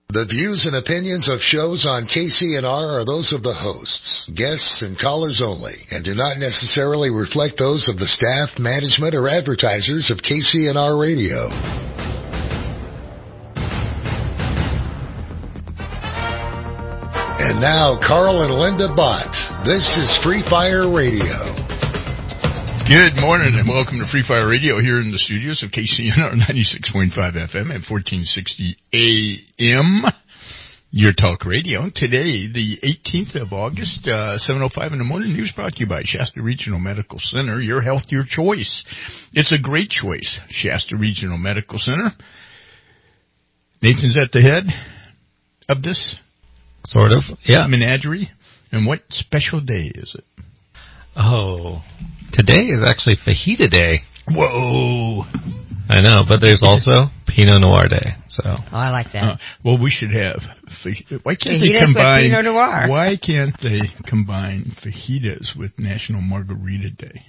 The views and opinions of shows on KCNR are those of the hosts, guests, and callers only, and do not necessarily reflect those of the staff, management, or advertisers of KCNR Radio. And now, Carl and Linda Bott. This is Free Fire Radio. Good morning and welcome to Free Fire Radio here in the studios of KCNR 96.5 FM and 1460 AM. Your talk radio. Today, the 18th of August, 7:05 in the morning. News brought to you by Shasta Regional Medical Center. Your health, your choice. It's a great choice. Shasta Regional Medical Center. Nathan's at the head of this. Sort of, yeah. Menagerie. And what special day is it? Oh, today is actually Fajita Day. Whoa. I know, but there's also Pinot Noir Day. So. Oh, I like that. Well, we should have why can't fajitas they combine with Pinot Noir? Why can't they combine fajitas with National Margarita Day?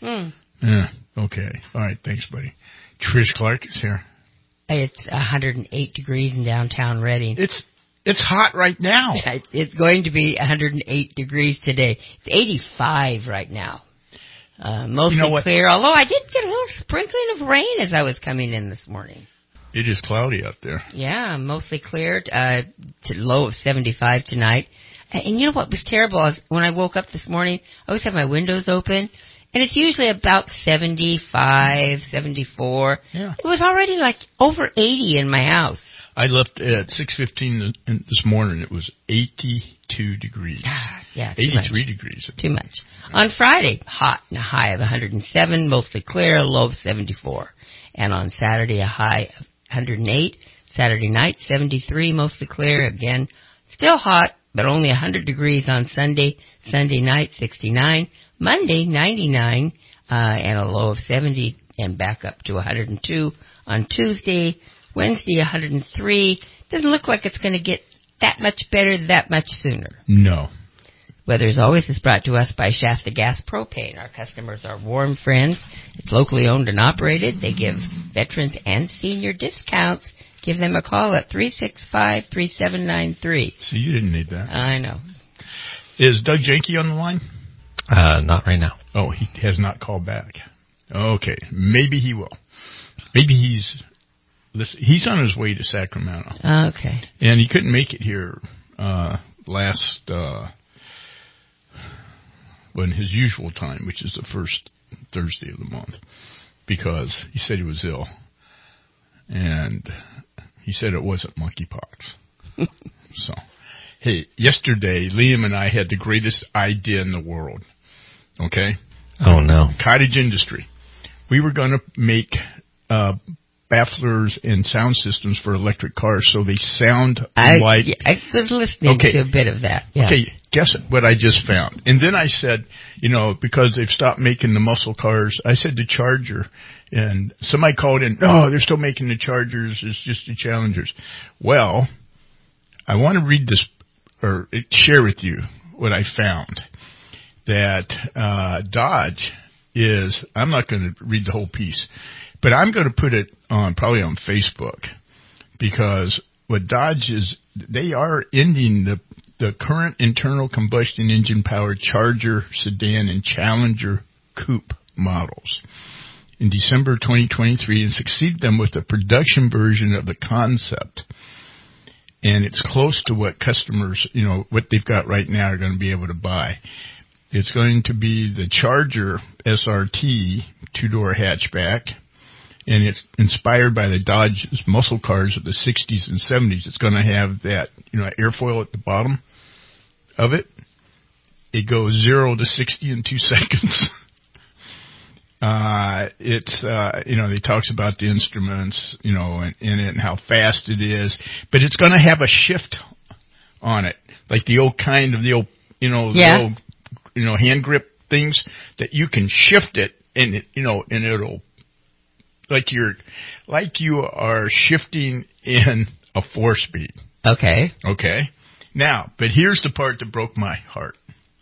Okay. All right. Thanks, buddy. Trish Clark is here. It's 108 degrees in downtown Reading. It's hot right now. It's going to be 108 degrees today. It's 85 right now. Mostly clear, although I did get a little sprinkling of rain as I was coming in this morning. It is cloudy out there. Yeah, mostly clear, to low of 75 tonight. And you know what was terrible? When I woke up this morning, I always have my windows open, and it's usually about 75, 74. Yeah. It was already like over 80 in my house. I left at 6:15 this morning. It was 82 degrees. Yeah, 83 degrees. Too much. On Friday, hot and a high of 107, mostly clear, a low of 74. And on Saturday, a high of 108. Saturday night, 73, mostly clear. Again, still hot, but only 100 degrees on Sunday. Sunday night, 69. Monday, 99, and a low of 70, and back up to 102 on Tuesday. Wednesday, 103. Doesn't look like it's going to get that much better that much sooner. No. Weather as always is brought to us by Shasta Gas Propane. Our customers are warm friends. It's locally owned and operated. They give veterans and senior discounts. Give them a call at 365-3793. So you didn't need that. I know. Is Doug Janke on the line? Not right now. Oh, he has not called back. Okay. Maybe he will. Maybe he's on his way to Sacramento. Okay. And he couldn't make it here last, his usual time, which is the first Thursday of the month, because he said he was ill. And he said it wasn't monkeypox. So, hey, yesterday, Liam and I had the greatest idea in the world. Okay? Oh, no. Cottage industry. We were going to make bafflers and sound systems for electric cars so they sound like... I was listening to a bit of that. Yeah. Okay, guess what I just found. And then I said, because they've stopped making the muscle cars, I said the Charger. And somebody called in, no, they're still making the Chargers. It's just the Challengers. Well, I want to read this, or share with you what I found. That Dodge is... I'm not going to read the whole piece. But I'm going to put it probably on Facebook, because what Dodge is, they are ending the current internal combustion engine powered Charger, sedan, and Challenger coupe models in December 2023 and succeed them with a production version of the concept. And it's close to what customers, what they've got right now are going to be able to buy. It's going to be the Charger SRT two-door hatchback. And it's inspired by the Dodge muscle cars of the 60s and 70s. It's going to have that, airfoil at the bottom of it. It goes 0 to 60 in 2 seconds. It talks about the instruments, in it and how fast it is. But it's going to have a shift on it, like the old hand grip things that you can shift it, and and it'll. Like you are shifting in a 4-speed. Okay. Okay. Now, but here's the part that broke my heart.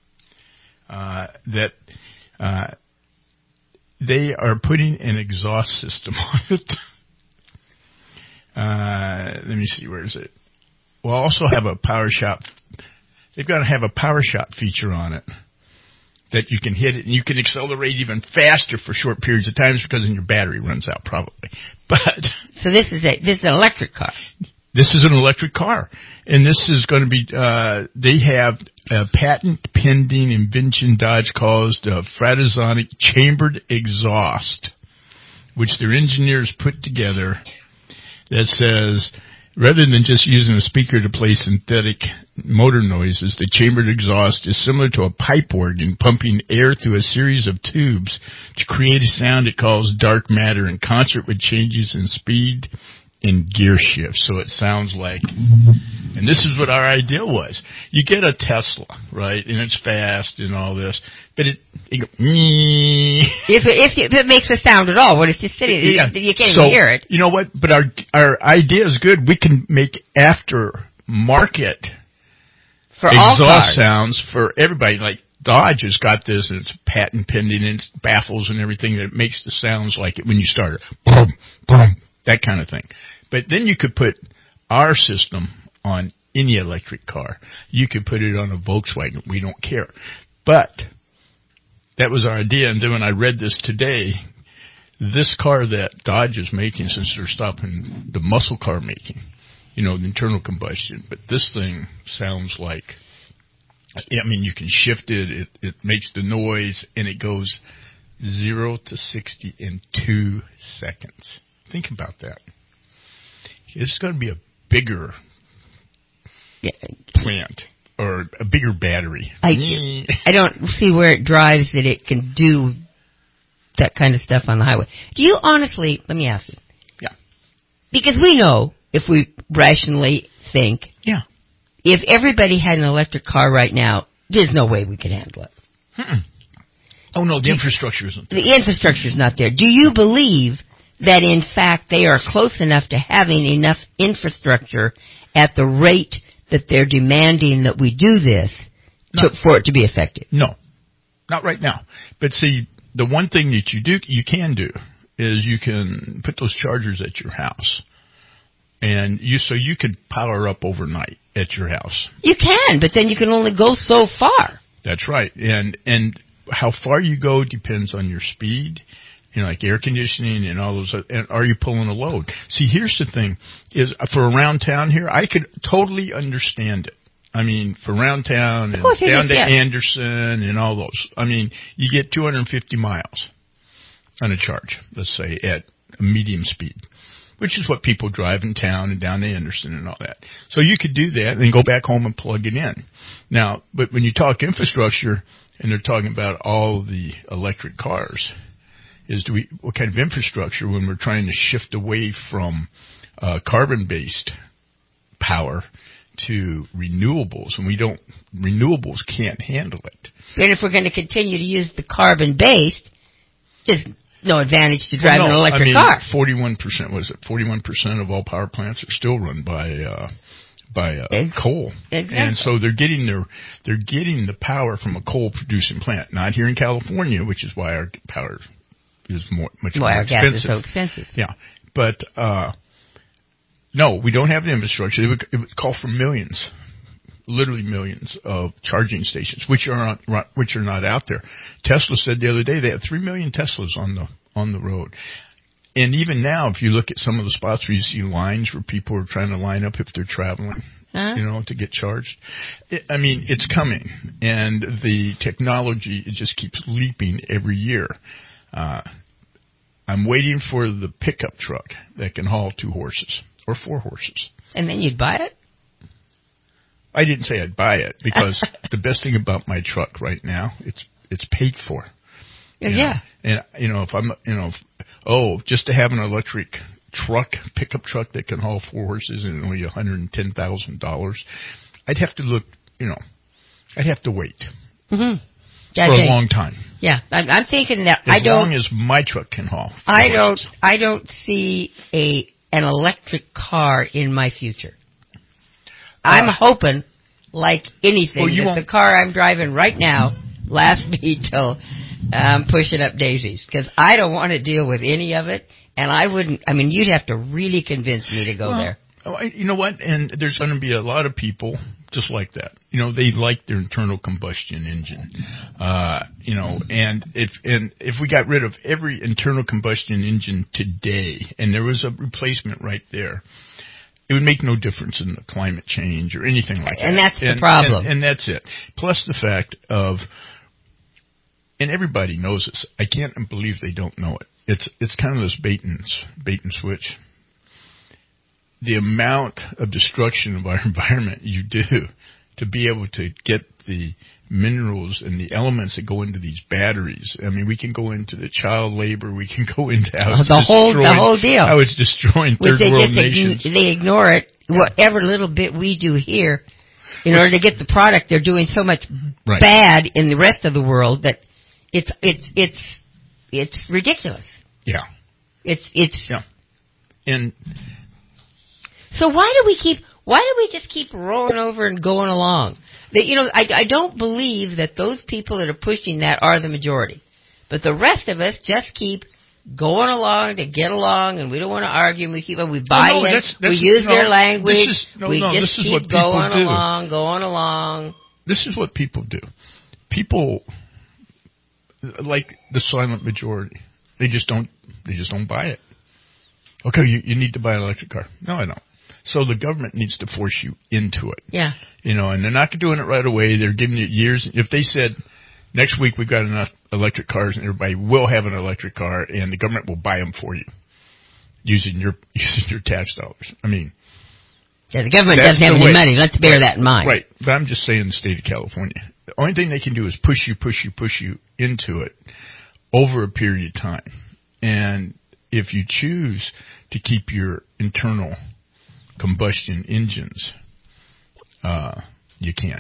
They are putting an exhaust system on it. Let me see, where is it? will also have a PowerShop. They've got to have a PowerShop feature on it that you can hit it and you can accelerate even faster for short periods of time because then your battery runs out probably. But so this is an electric car. This is an electric car, and this is going to be. They have a patent-pending invention Dodge calls the Fratosonic chambered exhaust, which their engineers put together. That says, rather than just using a speaker to play synthetic motor noises, the chambered exhaust is similar to a pipe organ pumping air through a series of tubes to create a sound it calls dark matter in concert with changes in speed and gear shift. So it sounds like, and this is what our idea was. You get a Tesla, right, and it's fast and all this, but it goes, if it makes a sound at all, when it's just sitting, you can't even hear it. You know what? But our idea is good. We can make aftermarket for all exhaust cars. sounds for everybody. Like Dodge has got this, and it's patent pending, and it's baffles and everything that makes the sounds like it when you start it. Boom, boom, that kind of thing. But then you could put our system on any electric car. You could put it on a Volkswagen. We don't care. But that was our idea. And then when I read this today, this car that Dodge is making, since they're stopping the muscle car making, the internal combustion, but this thing sounds like, you can shift it. It makes the noise, and it goes 0 to 60 in 2 seconds. Think about that. It's going to be a bigger plant or a bigger battery. I don't see where it drives that it can do that kind of stuff on the highway. Do you honestly, let me ask you. Yeah. Because we know, if we rationally think, if everybody had an electric car right now, there's no way we could handle it. Oh, no, the infrastructure isn't there. The infrastructure's not there. Do you believe that, in fact, they are close enough to having enough infrastructure at the rate that they're demanding that we do this for it to be effective? No, not right now. But see, the one thing that you can do is you can put those chargers at your house, and so you could power up overnight at your house. You can, but then you can only go so far. That's right, and how far you go depends on your speed. Like air conditioning and all those, and are you pulling a load? See, here's the thing, is for around town here, I could totally understand it. For around town and down to Anderson and all those. You get 250 miles on a charge, let's say, at a medium speed, which is what people drive in town and down to Anderson and all that. So you could do that and then go back home and plug it in. Now, but when you talk infrastructure, and they're talking about all the electric cars, what kind of infrastructure when we're trying to shift away from carbon-based power to renewables, and renewables can't handle it. And if we're going to continue to use the carbon-based, there's no advantage to driving an electric car. 41% of all power plants are still run by coal. Exactly. And so they're getting the power from a coal producing plant. Not here in California, which is why our power is much more expensive. Gas is so expensive. Yeah, but no, we don't have the infrastructure. It would call for millions, literally millions of charging stations, which are not out there. Tesla said the other day they have 3 million Teslas on the road. And even now, if you look at some of the spots where you see lines where people are trying to line up if they're traveling, to get charged, it's coming, and the technology, it just keeps leaping every year. I'm waiting for the pickup truck that can haul 2 horses or 4 horses. And then you'd buy it? I didn't say I'd buy it, because the best thing about my truck right now, it's paid for. Yeah. And if just to have an electric pickup truck that can haul 4 horses and only $110,000, I'd have to look. I'd have to wait. Mm-hmm. For a long time. Yeah, I'm thinking that as long as my truck can haul. I don't see an electric car in my future. I'm hoping, like anything, that the car I'm driving right now lasts me till I'm pushing up daisies, because I don't want to deal with any of it, and I wouldn't. You'd have to really convince me to go there. You know what? And there's going to be a lot of people just like that. They like their internal combustion engine. And if we got rid of every internal combustion engine today, and there was a replacement right there, it would make no difference in the climate change or anything like that. And that's the problem. And that's it. Plus the fact of, and everybody knows this. I can't believe they don't know it. It's kind of this bait and switch. The amount of destruction of our environment you do to be able to get the minerals and the elements that go into these batteries. I mean, we can go into the child labor. We can go into how it's the whole deal. How it's destroying third world nations. They ignore it. Yeah. Whatever little bit we do here, in order to get the product, they're doing so much bad in the rest of the world that it's ridiculous. Yeah. It's yeah. And so why do we just keep rolling over and going along? I don't believe that those people that are pushing that are the majority. But the rest of us just keep going along to get along, and we don't want to argue, and we buy it, we use their language, we just keep going along. This is what people do. People, like the silent majority, they just don't buy it. Okay, you need to buy an electric car. No, I don't. So the government needs to force you into it. Yeah. And they're not doing it right away. They're giving you years. If they said, next week we've got enough electric cars and everybody will have an electric car and the government will buy them for you using your tax dollars. I mean. Yeah, the government doesn't have any money. Let's bear that in mind. Right. But I'm just saying the state of California. The only thing they can do is push you into it over a period of time. And if you choose to keep your internal combustion engines, you can,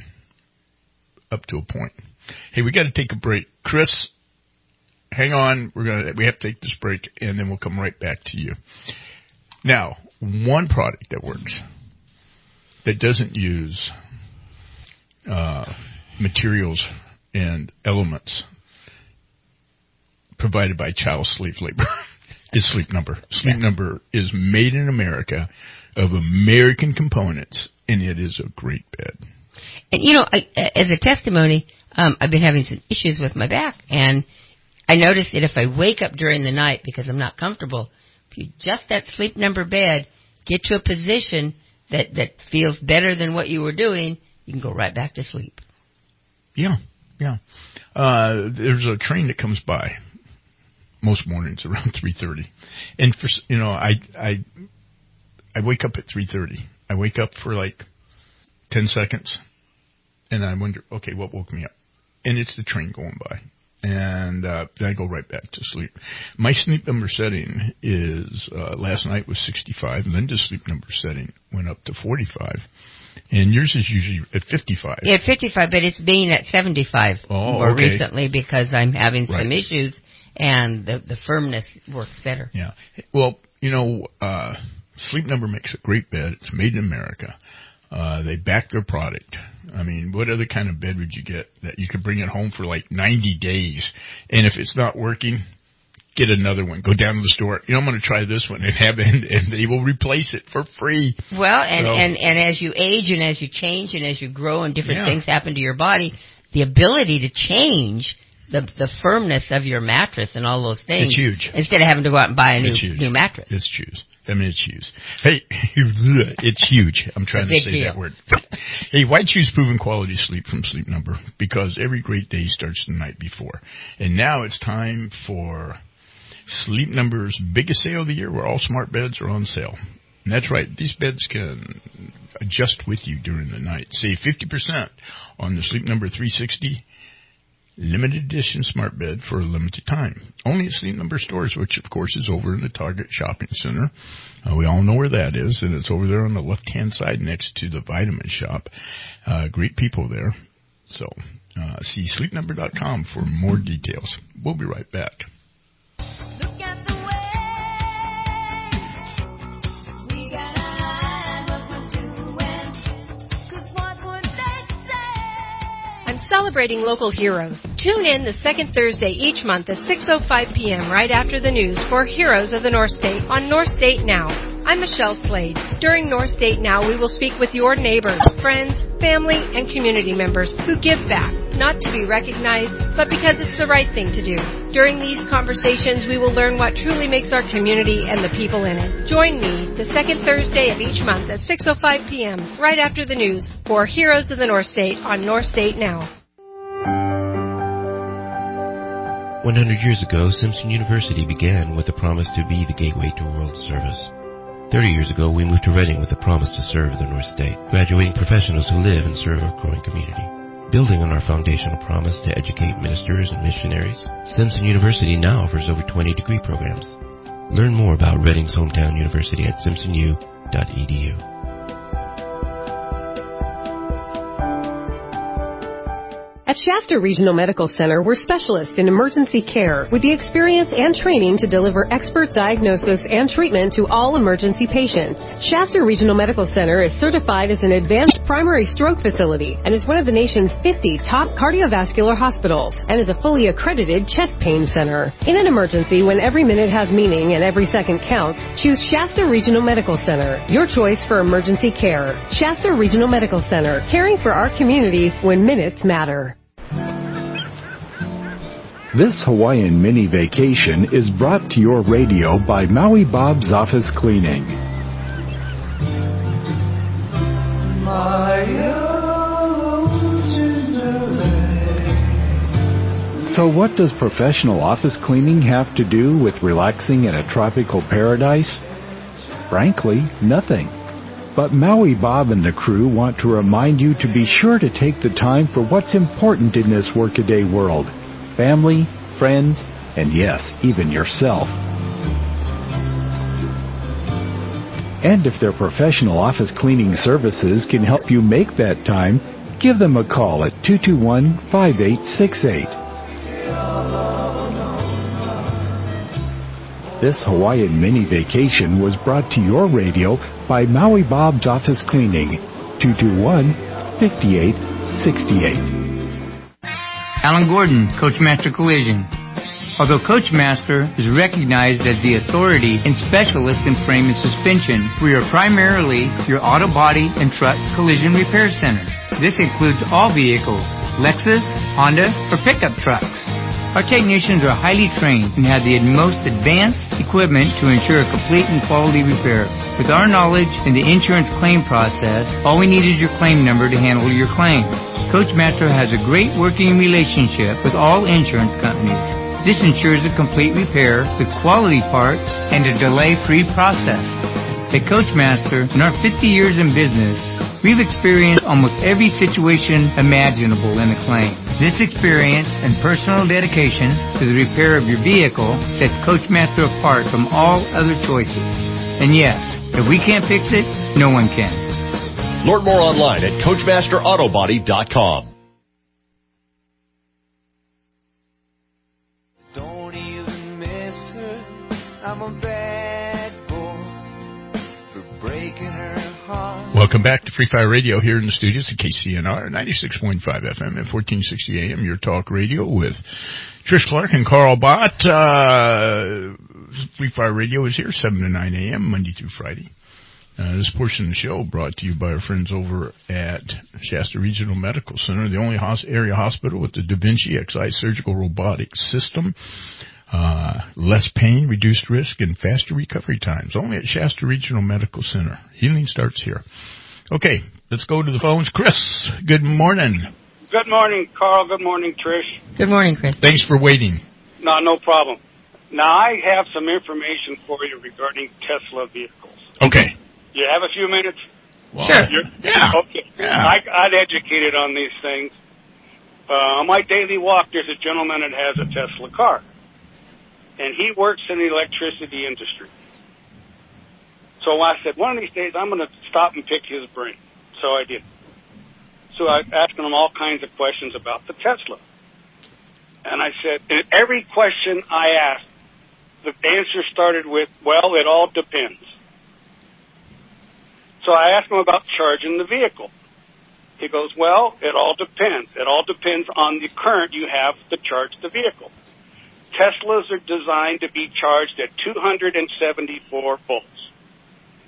up to a point. Hey, we got to take a break. Chris, hang on. We have to take this break, and then we'll come right back to you. Now, one product that works that doesn't use materials and elements provided by child slave labor is Sleep Number. Sleep Number is made in America of American components, and it is a great bed. And, as a testimony, I've been having some issues with my back, and I noticed that if I wake up during the night because I'm not comfortable, if you adjust that Sleep Number bed, get to a position that feels better than what you were doing, you can go right back to sleep. Yeah. There's a train that comes by most mornings around 3:30, and I wake up at 3:30. I wake up for like 10 seconds, and I wonder, okay, what woke me up? And it's the train going by, and then I go right back to sleep. My Sleep Number setting is last night was 65, and Linda's Sleep Number setting went up to 45, and yours is usually at 55. Yeah, at 55, but it's been at 75 more recently because I'm having some issues, and the firmness works better. Yeah. Well, Sleep Number makes a great bed. It's made in America. They back their product. I mean, what other kind of bed would you get that you could bring it home for like 90 days? And if it's not working, get another one. Go down to the store. I'm going to try this one and they will replace it for free. Well, and as you age and as you change and as you grow and different things happen to your body, the ability to change the firmness of your mattress and all those things. It's huge. Instead of having to go out and buy a new mattress. It's huge. It's huge. Hey, it's huge. I'm trying to say that word. Hey, why choose proven quality sleep from Sleep Number? Because every great day starts the night before. And now it's time for Sleep Number's biggest sale of the year, where all smart beds are on sale. And that's right. These beds can adjust with you during the night. Save 50% on the Sleep Number 360 limited edition smart bed for a limited time. Only at Sleep Number stores, which of course is over in the Target Shopping Center. We all know where that is, and it's over there on the left-hand side next to the Vitamin Shop. Great people there. So see sleepnumber.com for more details. We'll be right back. Look at the way we got eyes what we're doing, 'cause what would they say? I'm celebrating local heroes. Tune in the second Thursday each month at 6:05 p.m. right after the news for Heroes of the North State on North State Now. I'm Michelle Slade. During North State Now, we will speak with your neighbors, friends, family, and community members who give back, not to be recognized, but because it's the right thing to do. During these conversations, we will learn what truly makes our community and the people in it. Join me the second Thursday of each month at 6:05 p.m., right after the news, for Heroes of the North State on North State Now. 100 years ago, Simpson University began with a promise to be the gateway to world service. 30 years ago, we moved to Reading with a promise to serve the North State, graduating professionals who live and serve our growing community. Building on our foundational promise to educate ministers and missionaries, Simpson University now offers over 20 degree programs. Learn more about Reading's hometown university at simpsonu.edu. At Shasta Regional Medical Center, we're specialists in emergency care with the experience and training to deliver expert diagnosis and treatment to all emergency patients. Shasta Regional Medical Center is certified as an advanced primary stroke facility and is one of the nation's 50 top cardiovascular hospitals and is a fully accredited chest pain center. In an emergency, when every minute has meaning and every second counts, choose Shasta Regional Medical Center, your choice for emergency care. Shasta Regional Medical Center, caring for our community when minutes matter. This Hawaiian mini vacation is brought to your radio by Maui Bob's Office Cleaning. So what does professional office cleaning have to do with relaxing in a tropical paradise? Frankly, nothing. But Maui Bob and the crew want to remind you to be sure to take the time for what's important in this workaday world. Family, friends, and yes, even yourself. And if their professional office cleaning services can help you make that time, give them a call at 221-5868. This Hawaiian mini vacation was brought to your radio by Maui Bob's Office Cleaning, 221-5868. Alan Gordon, Coachmaster Collision. Although Coachmaster is recognized as the authority and specialist in frame and suspension, we are primarily your auto body and truck collision repair center. This includes all vehicles, Lexus, Honda, or pickup trucks. Our technicians are highly trained and have the most advanced equipment to ensure a complete and quality repair. With our knowledge in the insurance claim process, all we need is your claim number to handle your claim. Coachmaster has a great working relationship with all insurance companies. This ensures a complete repair with quality parts and a delay-free process. At Coachmaster, in our 50 years in business, we've experienced almost every situation imaginable in a claim. This experience and personal dedication to the repair of your vehicle sets Coachmaster apart from all other choices. And yes, if we can't fix it, no one can. Learn more online at CoachmasterAutobody.com. Don't even miss her. I'm a bad boy for breaking her heart. Welcome back to Free Fire Radio here in the studios at KCNR 96.5 FM and 1460 AM, your talk radio with Trish Clark and Carl Bott. Free Fire Radio is here 7 to 9 AM, Monday through Friday. This portion of the show brought to you by our friends over at Shasta Regional Medical Center, the only area hospital with the Da Vinci Xi surgical robotic system. Less pain, reduced risk, and faster recovery times. Only at Shasta Regional Medical Center. Healing starts here. Okay, let's go to the phones. Chris, good morning. Good morning, Carl. Good morning, Trish. Good morning, Chris. Thanks for waiting. No problem. Now, I have some information for you regarding Tesla vehicles. Okay. You have a few minutes? Well, sure. Yeah. Okay. Yeah. I'd educated on these things. On my daily walk, there's a gentleman that has a Tesla car. And he works in the electricity industry. So I said, one of these days, I'm going to stop and pick his brain. So I did. So I asked him all kinds of questions about the Tesla. And I said, and every question I asked, the answer started with, well, it all depends. So I asked him about charging the vehicle. He goes, well, it all depends. It all depends on the current you have to charge the vehicle. Teslas are designed to be charged at 274 volts.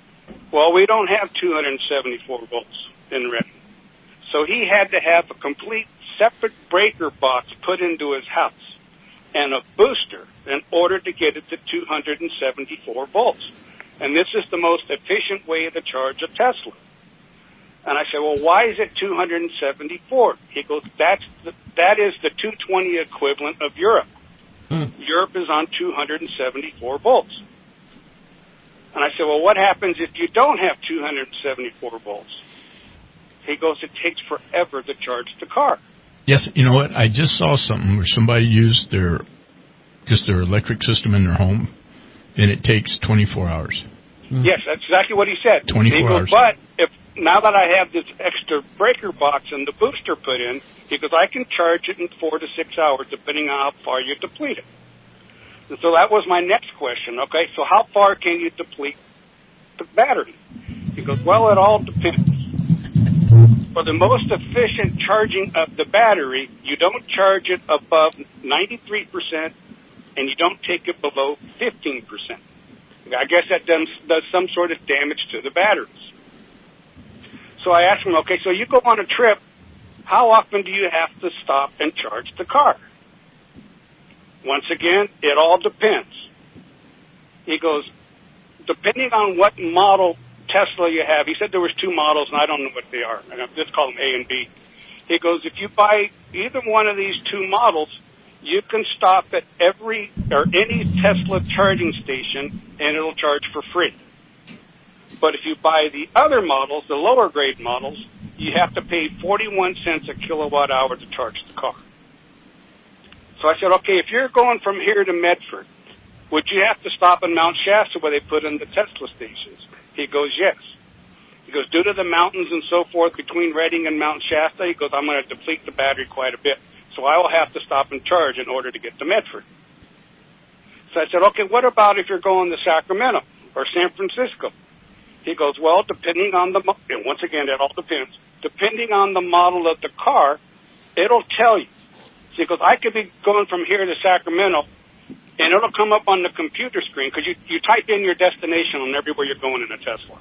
Well, we don't have 274 volts in Reading. So he had to have a complete separate breaker box put into his house and a booster in order to get it to 274 volts. And this is the most efficient way to charge a Tesla. And I said, well, why is it 274? He goes, that is the 220 equivalent of Europe. Europe is on 274 volts. And I said, well, what happens if you don't have 274 volts? He goes, it takes forever to charge the car. Yes, you know what? I just saw something where somebody used their electric system in their home, and it takes 24 hours. Yes, that's exactly what he said. 24 he goes, hours. But now that I have this extra breaker box and the booster put in, he goes, I can charge it in 4 to 6 hours, depending on how far you deplete it. And so that was my next question. Okay, so how far can you deplete the battery? He goes, well, it all depends. For the most efficient charging of the battery, you don't charge it above 93%, and you don't take it below 15%. I guess that does some sort of damage to the batteries. So I asked him, okay, so you go on a trip, how often do you have to stop and charge the car? Once again, it all depends. He goes, depending on what model Tesla you have, he said there was 2 models, and I don't know what they are. I just call them A and B. He goes, if you buy either one of these 2 models, you can stop at any Tesla charging station, and it'll charge for free. But if you buy the other models, the lower grade models, you have to pay 41 cents a kilowatt hour to charge the car. So I said, okay, if you're going from here to Medford, would you have to stop in Mount Shasta where they put in the Tesla stations? He goes, yes. He goes, due to the mountains and so forth between Reading and Mount Shasta, he goes, I'm going to deplete the battery quite a bit. So I will have to stop and charge in order to get to Medford. So I said, okay, what about if you're going to Sacramento or San Francisco? He goes, well, depending on and once again, it all depends. Depending on the model of the car, it'll tell you. So he goes, I could be going from here to Sacramento, and it'll come up on the computer screen, because you type in your destination on everywhere you're going in a Tesla.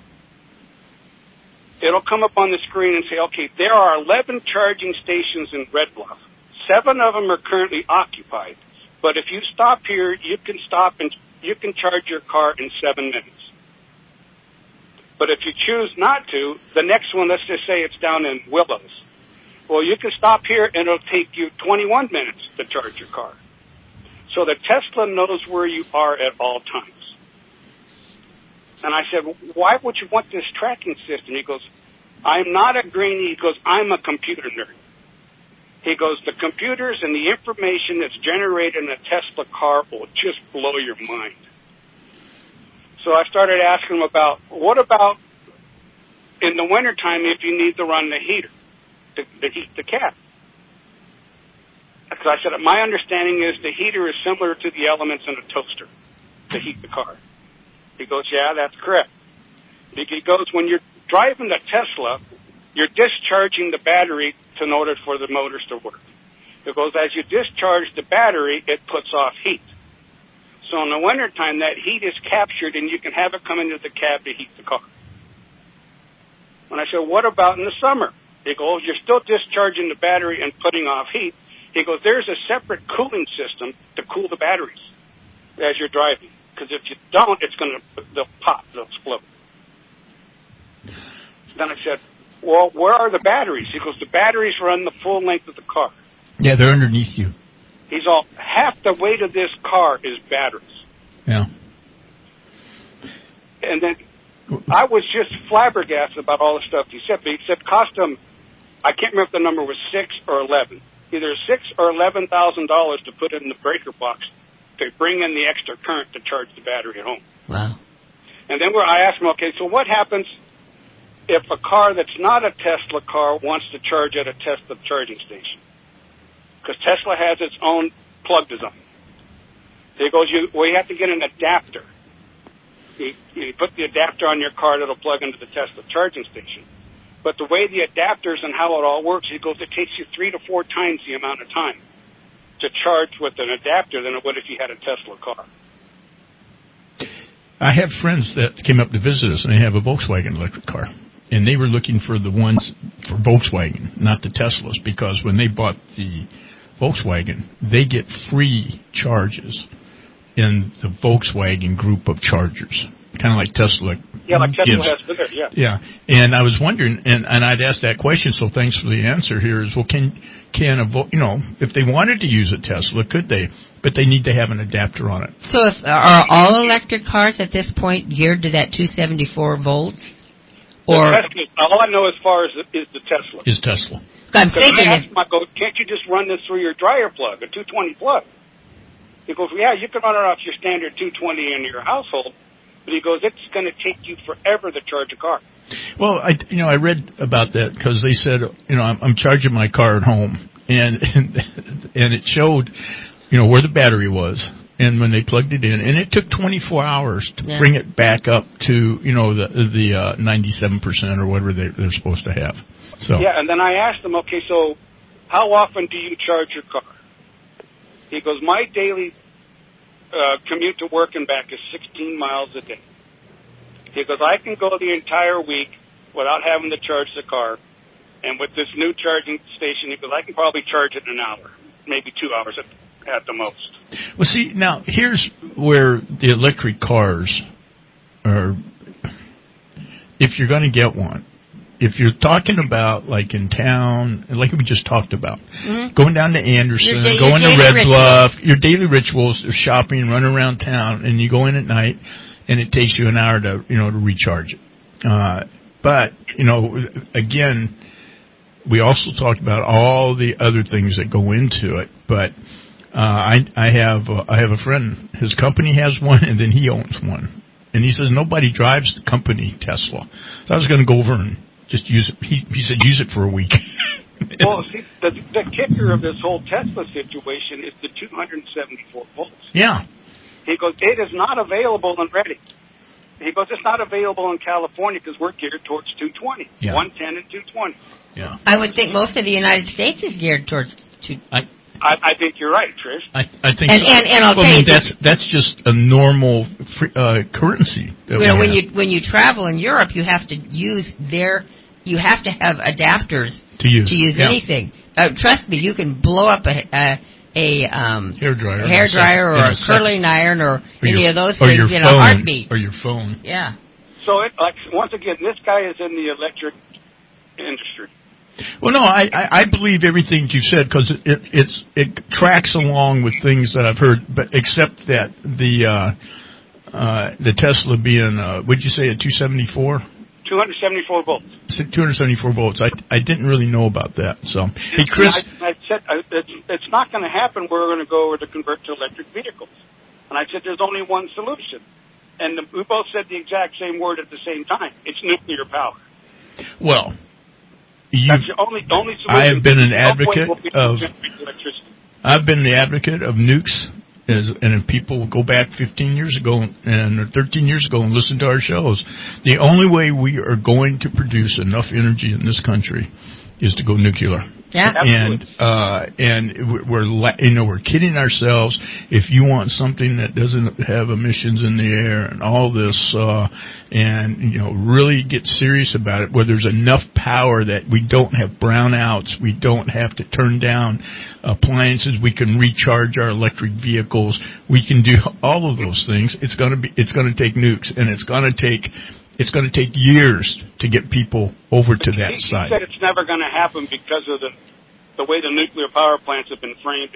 It'll come up on the screen and say, okay, there are 11 charging stations in Red Bluff. 7 of them are currently occupied. But if you stop here, you can stop and you can charge your car in 7 minutes. But if you choose not to, the next one, let's just say it's down in Willows. Well, you can stop here and it'll take you 21 minutes to charge your car. So the Tesla knows where you are at all times. And I said, well, why would you want this tracking system? He goes, I'm not a greenie. He goes, I'm a computer nerd. He goes, the computers and the information that's generated in a Tesla car will just blow your mind. So I started asking him about, what about in the wintertime if you need to run the heater to heat the cab? Because I said, my understanding is the heater is similar to the elements in a toaster to heat the car. He goes, yeah, that's correct. He goes, when you're driving the Tesla, you're discharging the battery in order for the motors to work. He goes, as you discharge the battery, it puts off heat. So in the wintertime, that heat is captured, and you can have it come into the cab to heat the car. When I said, what about in the summer? He goes, you're still discharging the battery and putting off heat. He goes, there's a separate cooling system to cool the batteries as you're driving. Because if you don't, they'll pop, they'll explode. Then I said, well, where are the batteries? He goes, the batteries run the full length of the car. Yeah, they're underneath you. He's all, half the weight of this car is batteries. Yeah. And then I was just flabbergasted about all the stuff he said. But he said cost him, I can't remember if the number was 6 or 11. Either $6,000 or $11,000 to put it in the breaker box to bring in the extra current to charge the battery at home. Wow. And then I asked him, okay, so what happens if a car that's not a Tesla car wants to charge at a Tesla charging station? Because Tesla has its own plug design. He goes, we have to get an adapter. You put the adapter on your car that'll plug into the Tesla charging station. But the way the adapters and how it all works, he goes, it takes you 3 to 4 times the amount of time to charge with an adapter than it would if you had a Tesla car. I have friends that came up to visit us, and they have a Volkswagen electric car. And they were looking for the ones for Volkswagen, not the Teslas, because when they bought the Volkswagen, they get free charges in the Volkswagen group of chargers, kind of like Tesla. Yeah, like Tesla gives. has with it, yeah. Yeah, and I was wondering, and I'd asked that question, so thanks for the answer here, is, well, can if they wanted to use a Tesla, could they? But they need to have an adapter on it. So are all electric cars at this point geared to that 274 volts? Or The Tesla, all I know as far as is the Tesla. Is Tesla. I'm thinking I asked him, I go, can't you just run this through your dryer plug, a 220 plug? He goes, yeah, you can run it off your standard 220 in your household. But he goes, it's going to take you forever to charge a car. Well, I read about that because they said, I'm charging my car at home, and it showed, where the battery was, and when they plugged it in, and it took 24 hours to bring it back up to, the 97% or whatever they're supposed to have. So yeah, and then I asked him, okay, so how often do you charge your car? He goes, my daily commute to work and back is 16 miles a day. He goes, I can go the entire week without having to charge the car. And with this new charging station, he goes, I can probably charge it in an hour, maybe 2 hours at the most. Well, see, now, here's where the electric cars are, if you're going to get one, if you're talking about, like, in town, like we just talked about, going down to Anderson, going to Red Bluff, your daily rituals of shopping, running around town, and you go in at night, and it takes you an hour to, to recharge it. But, again, we also talked about all the other things that go into it, but I have a friend, his company has one, and then he owns one. And he says nobody drives the company Tesla. So I was going to go over and just use it. He said use it for a week. Well, see, the kicker of this whole Tesla situation is the 274 volts. Yeah. He goes, it is not available in Reading. He goes, it's not available in California because we're geared towards 220, 110 and 220. Yeah. I would think most of the United States is geared towards 220. I think you're right, Trish. I think and, so. and I'll tell you, that's just a normal currency. When you travel in Europe, you have to use you have to have adapters to use anything. Trust me, you can blow up a hairdryer or a curling iron or any of those things in a heartbeat. Or your phone. Yeah. So, once again, this guy is in the electric industry. Well, no, I believe everything you said because it tracks along with things that I've heard, but except that the Tesla being would you say a 274? 274 volts. 274 volts. I didn't really know about that. So, hey, Chris, I said it's not going to happen. We're going to go over to convert to electric vehicles, and I said there's only one solution, and we both said the exact same word at the same time. It's nuclear power. Well. That's the only solution. I have been an advocate of. I've been the advocate of nukes, and if people go back 15 years ago and 13 years ago and listen to our shows, the only way we are going to produce enough energy in this country is to go nuclear. Yeah, and we're kidding ourselves. If you want something that doesn't have emissions in the air and all this, and really get serious about it, where there's enough power that we don't have brownouts, we don't have to turn down appliances, we can recharge our electric vehicles, we can do all of those things. It's going to take nukes, and it's going to take years to get people over to that side. He said it's never going to happen because of the way the nuclear power plants have been framed.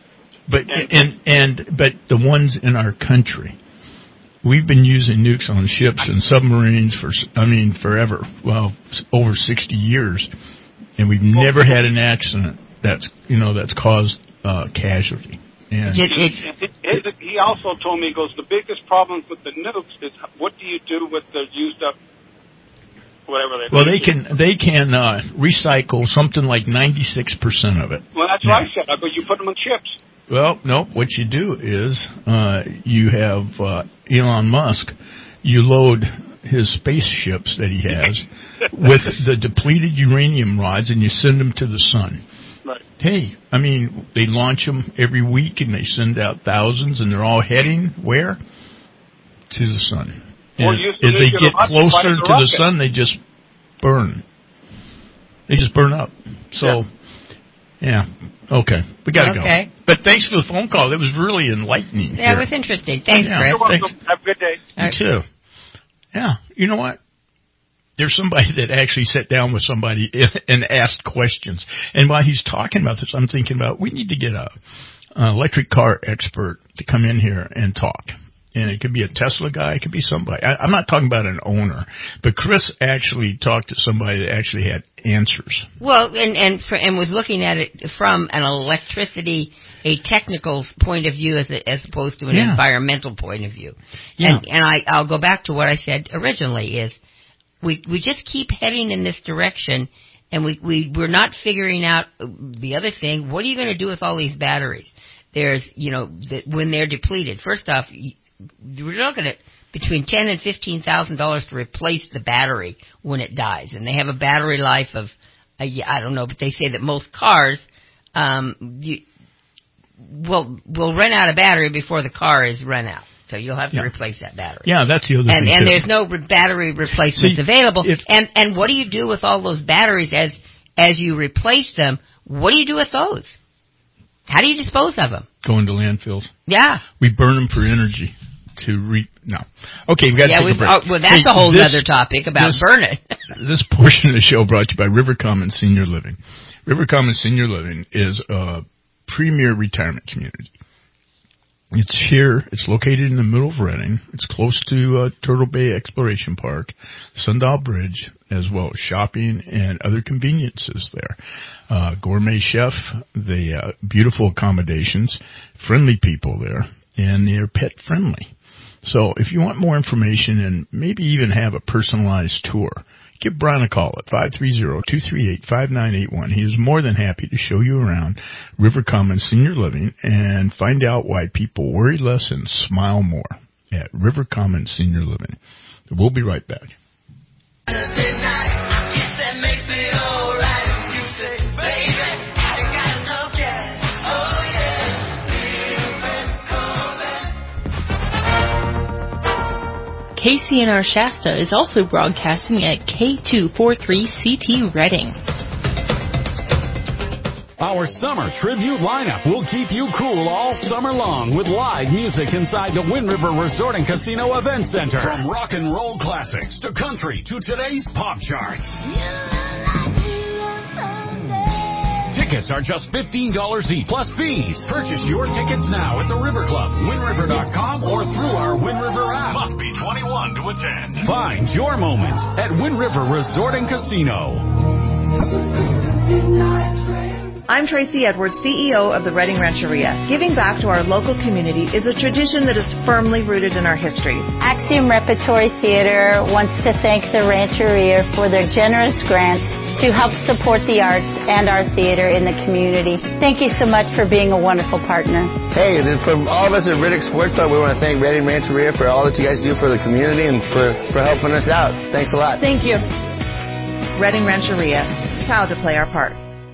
But the ones in our country, we've been using nukes on ships and submarines forever. Well, over 60 years, and we've never had an accident that's caused casualty. And he also told me, he goes, the biggest problem with the nukes is what do you do with the used up whatever they. Well, they can recycle something like 96% of it. Well, that's what I said. I go, you put them on ships. Well, no. What you do is you have Elon Musk. You load his spaceships that he has with the depleted uranium rods, and you send them to the sun. Right. Hey, they launch them every week, and they send out thousands, and they're all heading where? to the sun. Or And use the as they nuclear get rocket closer by to the sun, they just burn. They just burn up. So, yeah. Okay. We got to go. But thanks for the phone call. It was really enlightening. Yeah, it was interesting. Thanks, Chris. You're welcome. Have a good day. You too. Yeah. You know what? There's somebody that actually sat down with somebody and asked questions. And while he's talking about this, I'm thinking about we need to get an electric car expert to come in here and talk. And it could be a Tesla guy. It could be somebody. I'm not talking about an owner. But Chris actually talked to somebody that actually had answers. Well, and was looking at it from an electricity, a technical point of view as opposed to an environmental point of view. Yeah. And I'll go back to what I said originally is we just keep heading in this direction, and we're not figuring out the other thing. What are you going to do with all these batteries? There's, when they're depleted. First off, we're looking at between $10,000 and $15,000 to replace the battery when it dies, and they have a battery life of, I don't know, but they say that most cars will run out of battery before the car is run out. So you'll have to replace that battery. Yeah, that's the other thing. And there's no battery replacements available. And what do you do with all those batteries as you replace them? What do you do with those? How do you dispose of them? Go into landfills. Yeah. We burn them for energy. No. Okay, we got to take a break. Well, that's a whole other topic about burning. This portion of the show brought to you by River Commons Senior Living. River Commons Senior Living is a premier retirement community. It's here. It's located in the middle of Redding. It's close to Turtle Bay Exploration Park, Sundial Bridge, as well as shopping and other conveniences there. Gourmet chef, the beautiful accommodations, friendly people there, and they're pet friendly. So if you want more information and maybe even have a personalized tour, give Brian a call at 530-238-5981. He is more than happy to show you around River Commons Senior Living and find out why people worry less and smile more at River Commons Senior Living. We'll be right back. KCNR Shasta is also broadcasting at K243CT Redding. Our summer tribute lineup will keep you cool all summer long with live music inside the Wind River Resort and Casino Event Center. From rock and roll classics to country to today's pop charts. Tickets are just $15 each, plus fees. Purchase your tickets now at the River Club, WindRiver.com, or through our Wind River app. Must be 21 to attend. Find your moment at Wind River Resort and Casino. I'm Tracy Edwards, CEO of the Redding Rancheria. Giving back to our local community is a tradition that is firmly rooted in our history. Axiom Repertory Theater wants to thank the Rancheria for their generous grant to help support the arts and our theater in the community. Thank you so much for being a wonderful partner. Hey, from all of us at Riddick Sports Club, we want to thank Redding Rancheria for all that you guys do for the community and for helping us out. Thanks a lot. Thank you. Redding Rancheria, proud to play our part.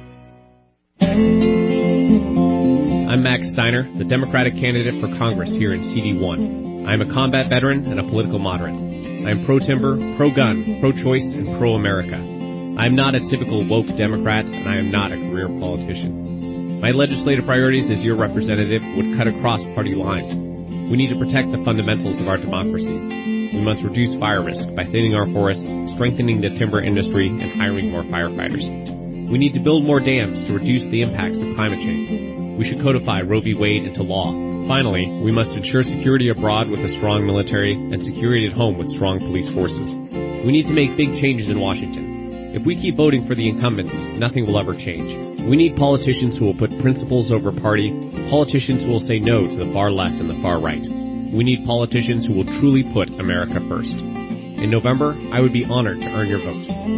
I'm Max Steiner, the Democratic candidate for Congress here in CD1. I am a combat veteran and a political moderate. I am pro-timber, pro-gun, pro-choice, and pro-America. I am not a typical woke Democrat, and I am not a career politician. My legislative priorities as your representative would cut across party lines. We need to protect the fundamentals of our democracy. We must reduce fire risk by thinning our forests, strengthening the timber industry, and hiring more firefighters. We need to build more dams to reduce the impacts of climate change. We should codify Roe v. Wade into law. Finally, we must ensure security abroad with a strong military and security at home with strong police forces. We need to make big changes in Washington. If we keep voting for the incumbents, nothing will ever change. We need politicians who will put principles over party, politicians who will say no to the far left and the far right. We need politicians who will truly put America first. In November, I would be honored to earn your vote.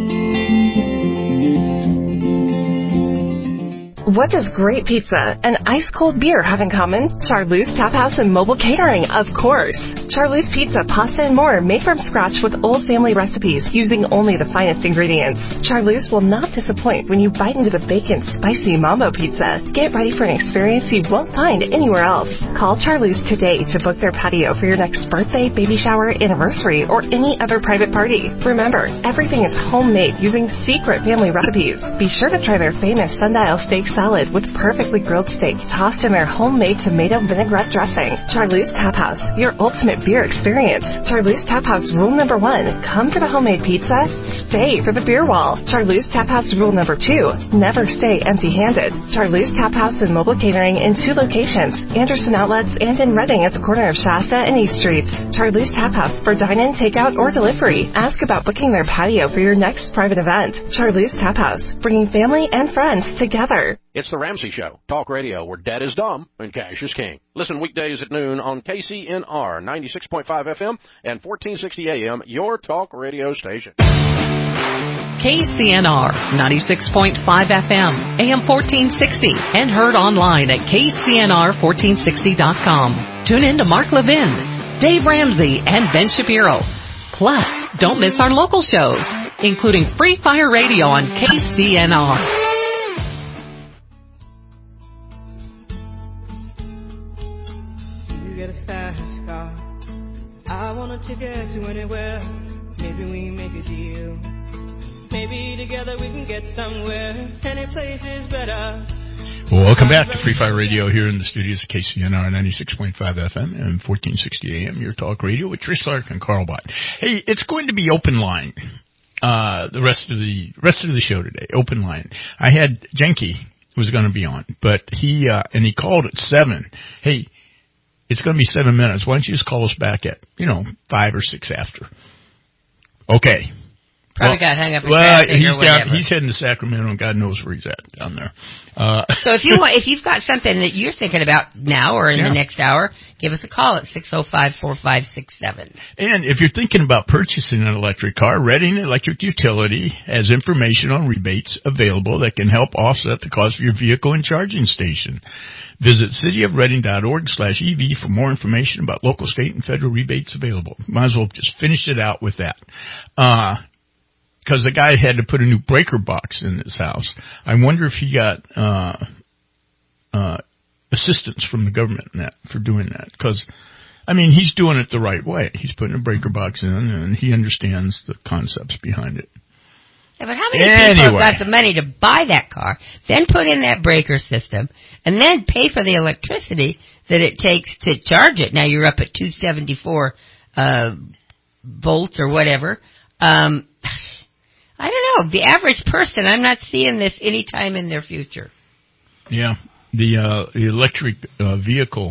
What does great pizza and ice-cold beer have in common? Charlie's Tap House and Mobile Catering, of course. Charlie's Pizza, pasta, and more made from scratch with old family recipes using only the finest ingredients. Charlie's will not disappoint when you bite into the bacon spicy mambo pizza. Get ready for an experience you won't find anywhere else. Call Charlie's today to book their patio for your next birthday, baby shower, anniversary, or any other private party. Remember, everything is homemade using secret family recipes. Be sure to try their famous sundial steak salad with perfectly grilled steak tossed in their homemade tomato vinaigrette dressing. Charlie's Tap House, your ultimate beer experience. Charlie's Tap House rule number 1, come for the homemade pizza, stay for the beer wall. Charlie's Tap House rule number 2, never stay empty-handed. Charlie's Tap House and Mobile Catering in 2 locations, Anderson Outlets and in Reading at the corner of Shasta and East Streets. Charlie's Tap House for dine-in, takeout, or delivery. Ask about booking their patio for your next private event. Charlie's Tap House, bringing family and friends together. It's The Ramsey Show, talk radio where dead is dumb and cash is king. Listen weekdays at noon on KCNR 96.5 FM and 1460 AM, your talk radio station. KCNR 96.5 FM, AM 1460, and heard online at KCNR1460.com. Tune in to Mark Levin, Dave Ramsey, and Ben Shapiro. Plus, don't miss our local shows, including Free Fire Radio on KCNR. I want a ticket to anywhere. Maybe we make a deal. Maybe together we can get somewhere. Any place is better. Welcome back to Free Fire Radio here in the studios of KCNR 96.5 FM and 1460 AM, your talk radio with Trish Clark and Carl Bott. Hey, it's going to be open line. The rest of the show today, open line. I had Jenke was going to be on, but he called at 7. Hey, it's going to be 7 minutes. Why don't you just call us back at, 5 or 6 after? Okay. Probably got hung up in traffic or whatever. He's heading to Sacramento, and God knows where he's at down there. So if you've got something that you're thinking about now or in the next hour, give us a call at 605-4567. And if you're thinking about purchasing an electric car, Reading Electric Utility has information on rebates available that can help offset the cost of your vehicle and charging station. Visit cityofreading.org/EV for more information about local, state, and federal rebates available. Might as well just finish it out with that. Because the guy had to put a new breaker box in his house. I wonder if he got assistance from the government in that for doing that. Because, he's doing it the right way. He's putting a breaker box in, and he understands the concepts behind it. Yeah, but how many people have got the money to buy that car, then put in that breaker system, and then pay for the electricity that it takes to charge it? Now you're up at 274 volts or whatever. I don't know. The average person, I'm not seeing this anytime in their future. Yeah. The electric vehicle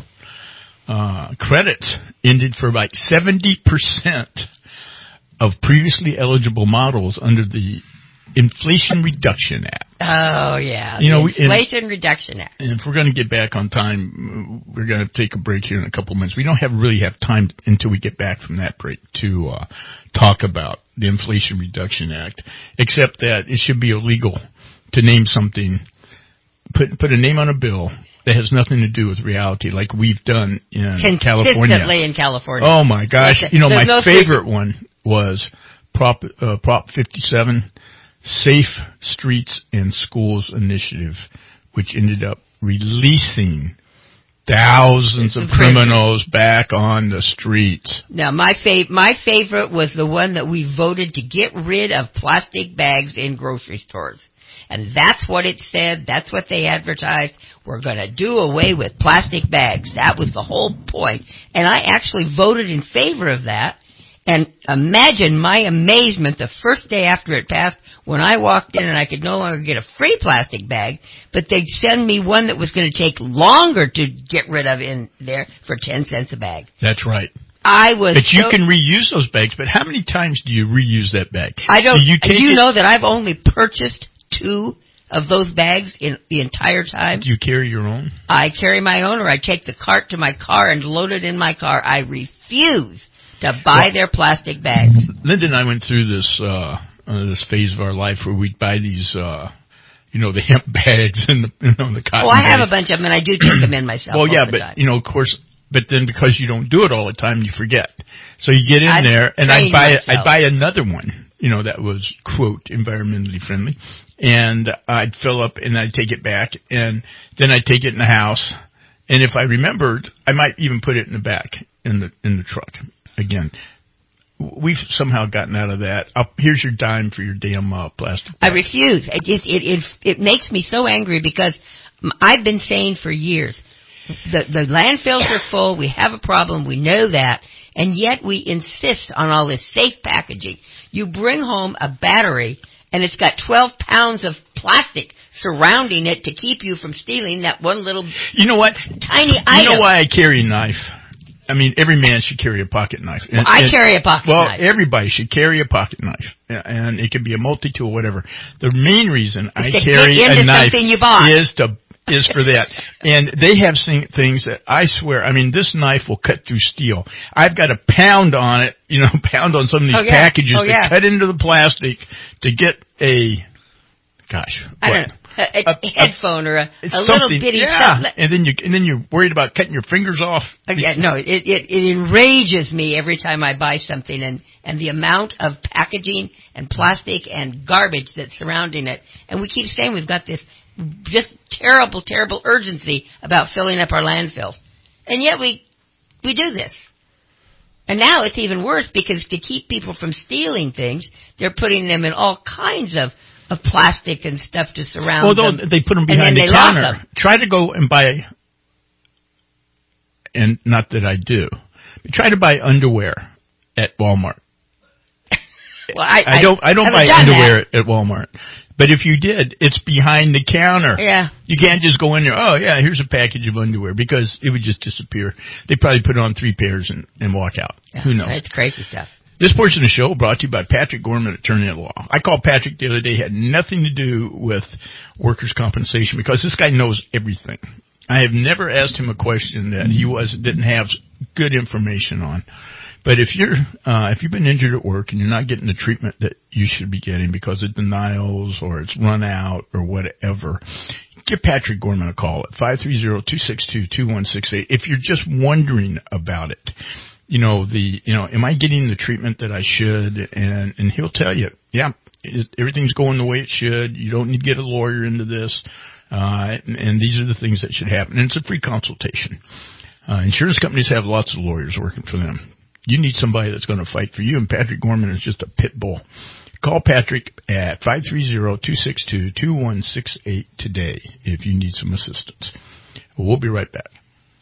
credits ended for about 70% of previously eligible models under the Inflation Reduction Act. Oh, yeah. The Inflation Reduction Act. And if we're going to get back on time, we're going to take a break here in a couple minutes. We don't really have time until we get back from that break to talk about the Inflation Reduction Act, except that it should be illegal to name something, put a name on a bill that has nothing to do with reality, like we've done in California. Consistently in California. Oh, my gosh. My favorite one was Prop 57, Safe Streets and Schools Initiative, which ended up releasing thousands of criminals back on the streets. Now, my favorite was the one that we voted to get rid of plastic bags in grocery stores. And that's what it said. That's what they advertised. We're going to do away with plastic bags. That was the whole point. And I actually voted in favor of that. And imagine my amazement the first day after it passed when I walked in and I could no longer get a free plastic bag, but they'd send me one that was going to take longer to get rid of in there for 10 cents a bag. That's right. But you can reuse those bags, but how many times do you reuse that bag? I don't. You know that I've only purchased 2 of those bags in the entire time. Do you carry your own? I carry my own, or I take the cart to my car and load it in my car. I refuse to buy their plastic bags. Linda and I went through this phase of our life where we'd buy these, the hemp bags and the cotton. I have a bunch of them, and I do take them in myself. Well, yeah, but, of course, but then because you don't do it all the time, you forget. So you get in there, and I'd buy another one, that was, quote, environmentally friendly, and I'd fill up, and I'd take it back, and then I'd take it in the house, and if I remembered, I might even put it in the back, in the truck. Again, we've somehow gotten out of that. Here's your dime for your damn plastic bag. I refuse. It makes me so angry because I've been saying for years, the landfills are full, we have a problem, we know that, and yet we insist on all this safe packaging. You bring home a battery, and it's got 12 pounds of plastic surrounding it to keep you from stealing that one little tiny item. You know why I carry a knife? I mean, every man should carry a pocket knife. I carry a pocket knife. Well, everybody should carry a pocket knife. And it can be a multi-tool, whatever. The main reason I carry a knife is for that. And they have things that I swear, I mean, this knife will cut through steel. I've got to pound on it, pound on some of these packages to cut into the plastic to get a headphone or a little bitty something. And then you're worried about cutting your fingers off. It enrages me every time I buy something, and the amount of packaging and plastic and garbage that's surrounding it. And we keep saying we've got this just terrible, terrible urgency about filling up our landfills. And yet we do this. And now it's even worse because to keep people from stealing things, they're putting them in all kinds of plastic and stuff to surround them. They put them behind the counter. Try to go and buy, and not that I do, but try to buy underwear at Walmart. Well, I don't buy underwear at Walmart. But if you did, it's behind the counter. Yeah. You can't just go in there, here's a package of underwear, because it would just disappear. They probably put on 3 pairs and walk out. Yeah, who knows? It's crazy stuff. This portion of the show brought to you by Patrick Gorman, attorney at law. I called Patrick the other day, had nothing to do with workers' compensation, because this guy knows everything. I have never asked him a question that he didn't have good information on. But if you've been injured at work and you're not getting the treatment that you should be getting because of denials or it's run out or whatever, give Patrick Gorman a call at 530-262-2168. If you're just wondering about it, am I getting the treatment that I should? And he'll tell you, everything's going the way it should. You don't need to get a lawyer into this. And these are the things that should happen. And it's a free consultation. Insurance companies have lots of lawyers working for them. You need somebody that's going to fight for you, and Patrick Gorman is just a pit bull. Call Patrick at 530-262-2168 today if you need some assistance. We'll be right back.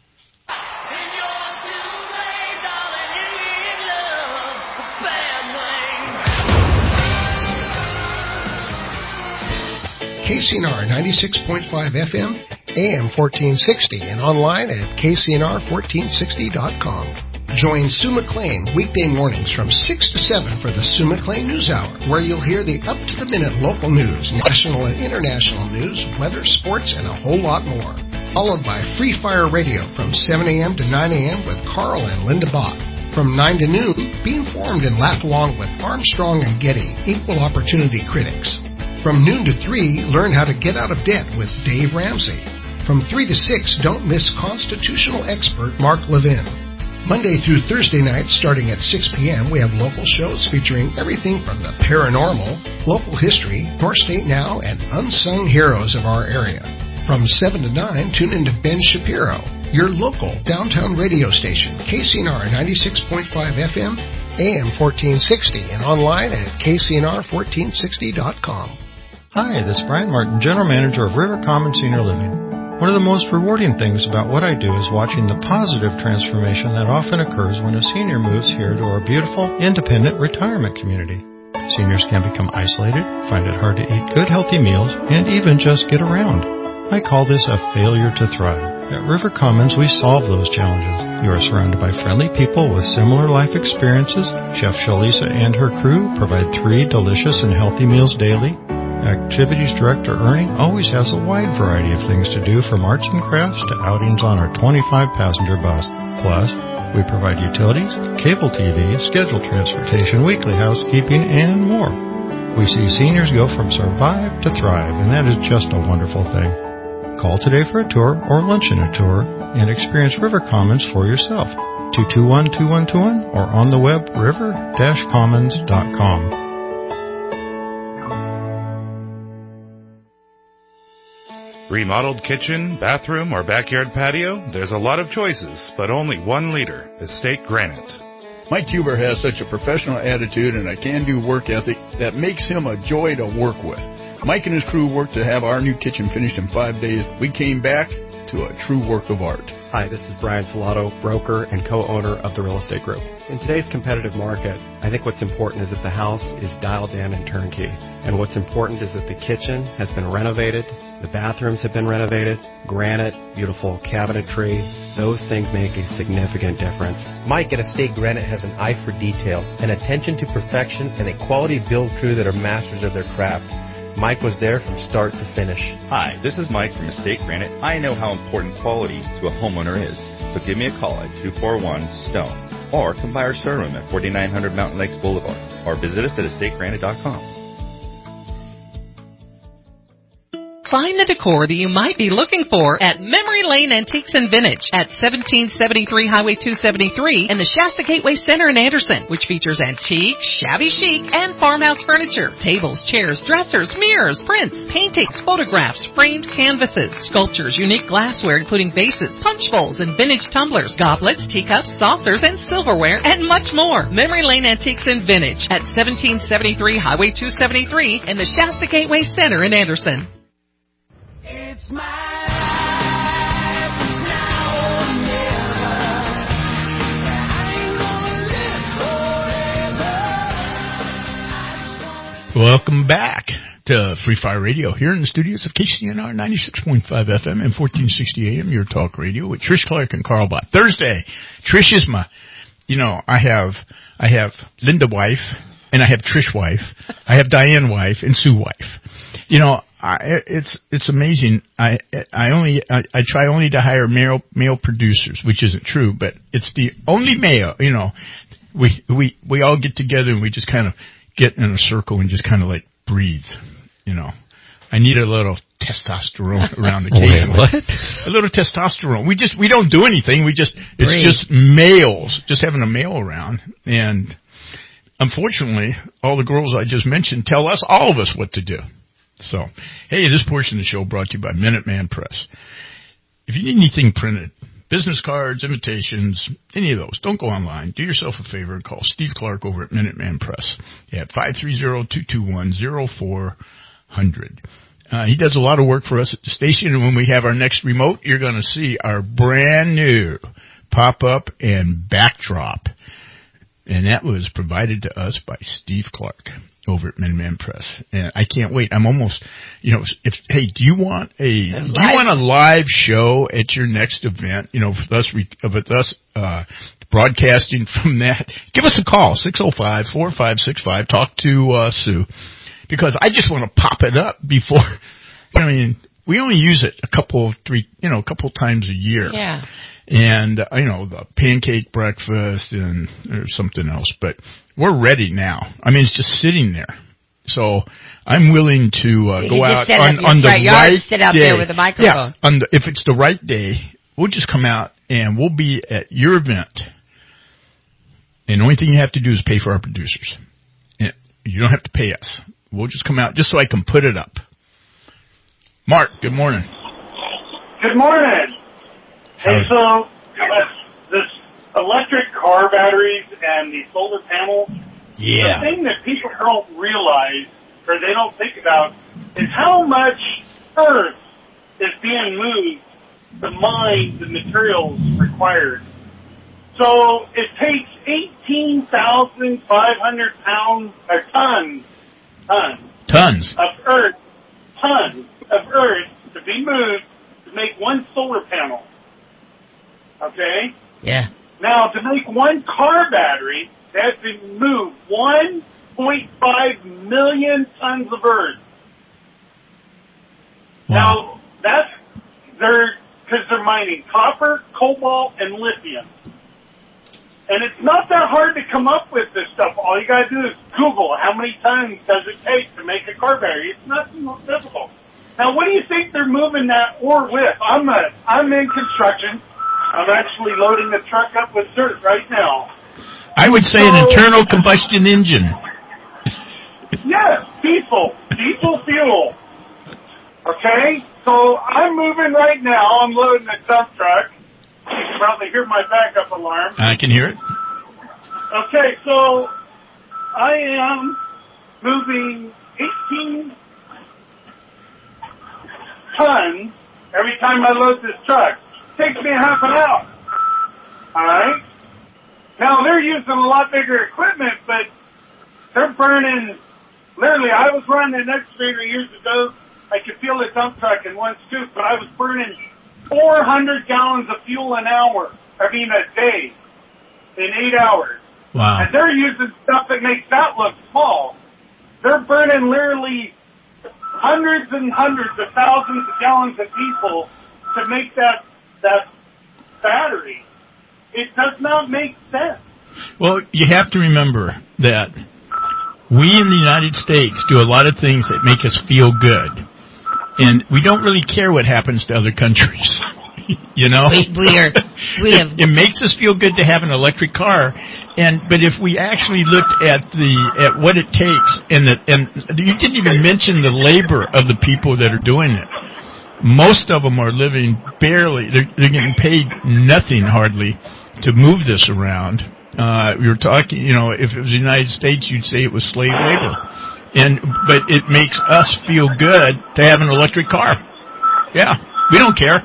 KCNR 96.5 FM, AM 1460, and online at KCNR1460.com. Join Sue McLean weekday mornings from 6 to 7 for the Sue McLean News Hour, where you'll hear the up-to-the-minute local news, national and international news, weather, sports, and a whole lot more. Followed by Free Fire Radio from 7 a.m. to 9 a.m. with Carl and Linda Bach. From 9 to noon, be informed and laugh along with Armstrong and Getty, equal opportunity critics. From noon to 3, learn how to get out of debt with Dave Ramsey. From 3 to 6, don't miss constitutional expert Mark Levin. Monday through Thursday nights, starting at 6 p.m., we have local shows featuring everything from the paranormal, local history, North State Now, and unsung heroes of our area. From 7 to 9, tune into Ben Shapiro, your local downtown radio station, KCNR 96.5 FM, AM 1460, and online at KCNR1460.com. Hi, this is Brian Martin, General Manager of River Common Senior Living. One of the most rewarding things about what I do is watching the positive transformation that often occurs when a senior moves here to our beautiful, independent retirement community. Seniors can become isolated, find it hard to eat good, healthy meals, and even just get around. I call this a failure to thrive. At River Commons, we solve those challenges. You are surrounded by friendly people with similar life experiences. Chef Shalisa and her crew provide 3 delicious and healthy meals daily. Activities Director Ernie always has a wide variety of things to do, from arts and crafts to outings on our 25-passenger bus. Plus, we provide utilities, cable TV, scheduled transportation, weekly housekeeping, and more. We see seniors go from survive to thrive, and that is just a wonderful thing. Call today for a tour or lunch in a tour and experience River Commons for yourself. 221-2121 or on the web river-commons.com. Remodeled kitchen, bathroom, or backyard patio? There's a lot of choices, but only one leader, Estate Granite. Mike Huber has such a professional attitude and a can-do work ethic that makes him a joy to work with. Mike and his crew worked to have our new kitchen finished in 5 days. We came back to a true work of art. Hi, this is Brian Salato, broker and co-owner of the Real Estate Group. In today's competitive market, I think what's important is that the house is dialed in and turnkey. And what's important is that the kitchen has been renovated, the bathrooms have been renovated, granite, beautiful cabinetry. Those things make a significant difference. Mike at Estate Granite has an eye for detail, an attention to perfection, and a quality build crew that are masters of their craft. Mike was there from start to finish. Hi, this is Mike from Estate Granite. I know how important quality to a homeowner is, so give me a call at 241-STONE or come by our showroom at 4900 Mountain Lakes Boulevard or visit us at estategranite.com. Find the decor that you might be looking for at Memory Lane Antiques and Vintage at 1773 Highway 273 in the Shasta Gateway Center in Anderson, which features antique, shabby chic, and farmhouse furniture, tables, chairs, dressers, mirrors, prints, paintings, photographs, framed canvases, sculptures, unique glassware including vases, punch bowls, and vintage tumblers, goblets, teacups, saucers, and silverware, and much more. Memory Lane Antiques and Vintage at 1773 Highway 273 in the Shasta Gateway Center in Anderson. It's my life, now or never. I ain't gonna live forever. Welcome back to Free Fire Radio here in the studios of KCNR 96.5 FM and 1460 AM, your talk radio with Trish Clark and Carl Bott. Thursday, Trish is my, I have Linda wife, and I have Trish wife, I have Diane wife, and Sue wife. It's amazing. I try only to hire male producers, which isn't true, but it's the only male. We all get together and we just kind of get in a circle and just kind of like breathe. I need a little testosterone around the game. Wait, what? A little testosterone. We don't do anything. It's just males, just having a male around. And unfortunately, all the girls I just mentioned tell all of us what to do. So, hey, this portion of the show brought to you by Minuteman Press. If you need anything printed, business cards, invitations, any of those, don't go online. Do yourself a favor and call Steve Clark over at Minuteman Press at 530-221-0400. He does a lot of work for us at the station, and when we have our next remote, you're going to see our brand new pop-up and backdrop. And that was provided to us by Steve Clark over at Minuteman Press. And I can't wait. I'm almost, do you want a live show at your next event? With us broadcasting from that, give us a call, 605-4565. Talk to Sue, because I just want to pop it up before. We only use it a couple times a year. Yeah. And, the pancake breakfast and there's something else, but we're ready now. It's just sitting there. So I'm willing to go out on the right sit out day. There with a microphone. Yeah, if it's the right day, we'll just come out and we'll be at your event. And the only thing you have to do is pay for our producers. You don't have to pay us. We'll just come out just so I can put it up. Mark, good morning. Good morning. Hey, so this electric car batteries and the solar panels, the thing that people don't realize or they don't think about is how much earth is being moved to mine the materials required. So it takes 18,500 tons of earth to be moved to make one solar panel. Okay? Yeah. Now, to make one car battery, they have to move 1.5 million tons of earth. Wow. Now, because they're mining copper, cobalt, and lithium. And it's not that hard to come up with this stuff. All you gotta do is Google how many tons does it take to make a car battery. It's not difficult. Now, what do you think they're moving that ore with? I'm in construction. I'm actually loading the truck up with dirt right now. I would say an internal combustion engine. Yes, diesel fuel. Okay, so I'm moving right now. I'm loading a dump truck. You can probably hear my backup alarm. I can hear it. Okay, so I am moving 18 tons every time I load this truck. Takes me half an hour. All right? Now, they're using a lot bigger equipment, but they're burning, literally, I was running an excavator years ago. I could feel a dump truck in one scoop, but I was burning 400 gallons of fuel a day, in 8 hours. Wow. And they're using stuff that makes that look small. They're burning literally hundreds and hundreds of thousands of gallons of diesel to make that battery. It does not make sense. Well, you have to remember that we in the United States do a lot of things that make us feel good. And we don't really care what happens to other countries. You know? It makes us feel good to have an electric car. But if we actually looked at what it takes, and you didn't even mention the labor of the people that are doing it. Most of them are living barely. They're getting paid nothing hardly to move this around. We were talking, if it was the United States, you'd say it was slave labor. But it makes us feel good to have an electric car. Yeah, we don't care.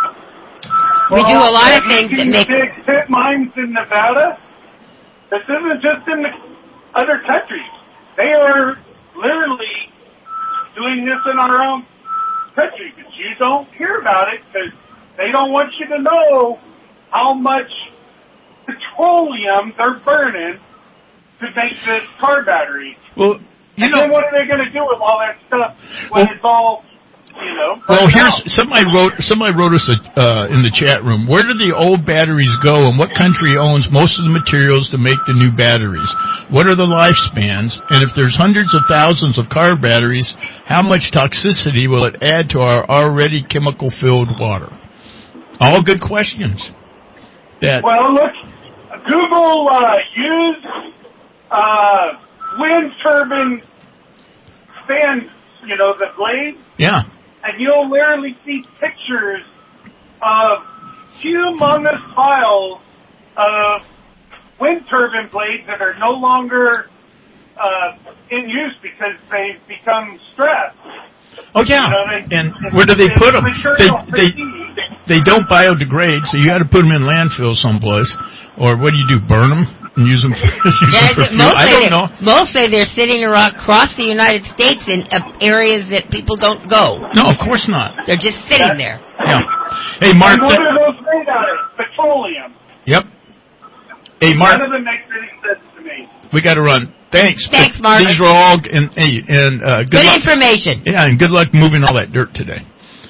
We do a lot of things that make big pit mines in Nevada. This isn't just in the other countries. They are literally doing this in our own country, but you don't hear about it because they don't want you to know how much petroleum they're burning to make this car battery. Well, then what are they going to do with all that stuff when it's all, Well, somebody wrote us in the chat room. Where do the old batteries go, and what country owns most of the materials to make the new batteries? What are the lifespans? And if there's hundreds of thousands of car batteries, how much toxicity will it add to our already chemical-filled water? All good questions. Well, look, Google used wind turbine fans, the blades. Yeah. And you'll literally see pictures of humongous piles of wind turbine blades that are no longer in use because they've become stressed. Oh, yeah. And where do they put them? They don't biodegrade, so you got to put them in landfill someplace. Or what do? Burn them and use them for fuel? I don't know. Mostly they're sitting across the United States in areas that people don't go. No, of course not. They're just sitting there. Yeah. Hey, Mark. And what are those made out of? Petroleum. Yep. Hey, Mark. None of them makes any sense to me. We got to run. Thanks, Mark. These were all good luck. Information. Yeah, and good luck moving all that dirt today.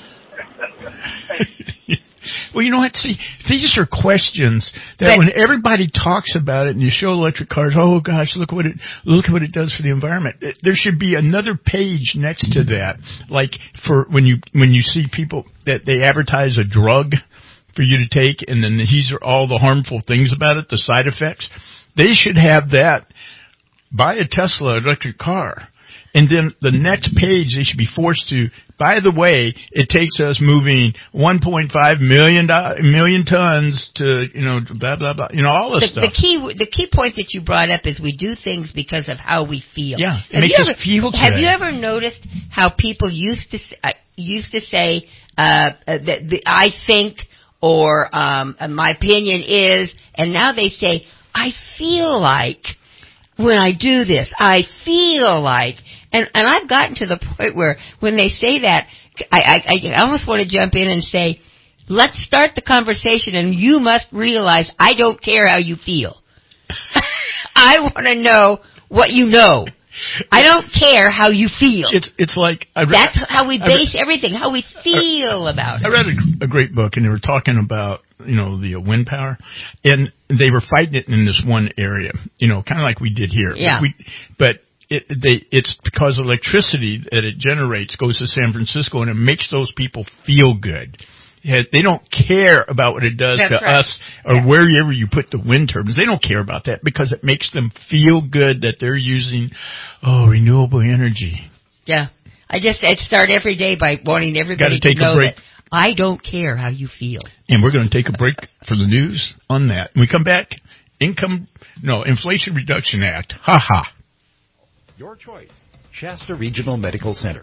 Well, you know what? See, these are questions that when everybody talks about it and you show electric cars, oh gosh, look what it does for the environment. There should be another page next to that, like for when you see people that they advertise a drug for you to take, and then these are all the harmful things about it, the side effects. They should have that. Buy a Tesla electric car. And then the next page, they should be forced to, by the way, it takes us moving 1.5 million tons to, blah, blah, blah, all this stuff. The key point that you brought up is we do things because of how we feel. Yeah, it makes us feel good. Have you ever noticed how people used to say, that I think, or my opinion is, and now they say, I feel like when I do this, I feel like, and I've gotten to the point where when they say that, I almost want to jump in and say, let's start the conversation, and you must realize I don't care how you feel. I want to know what you know. I don't care how you feel. It's like that's how we base everything, how we feel about it. I read a great book, and they were talking about the wind power, and they were fighting it in this one area, kind of like we did here. Yeah. But it's because electricity that it generates goes to San Francisco, and it makes those people feel good. They don't care about what it does to us or wherever you put the wind turbines. They don't care about that because it makes them feel good that they're using, renewable energy. Yeah. I start every day by wanting everybody to know that I don't care how you feel. And we're going to take a break for the news on that. When we come back, Inflation Reduction Act. Ha ha. Your choice. Shasta Regional Medical Center.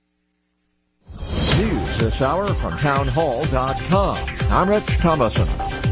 News this hour from townhall.com. I'm Rich Thomason.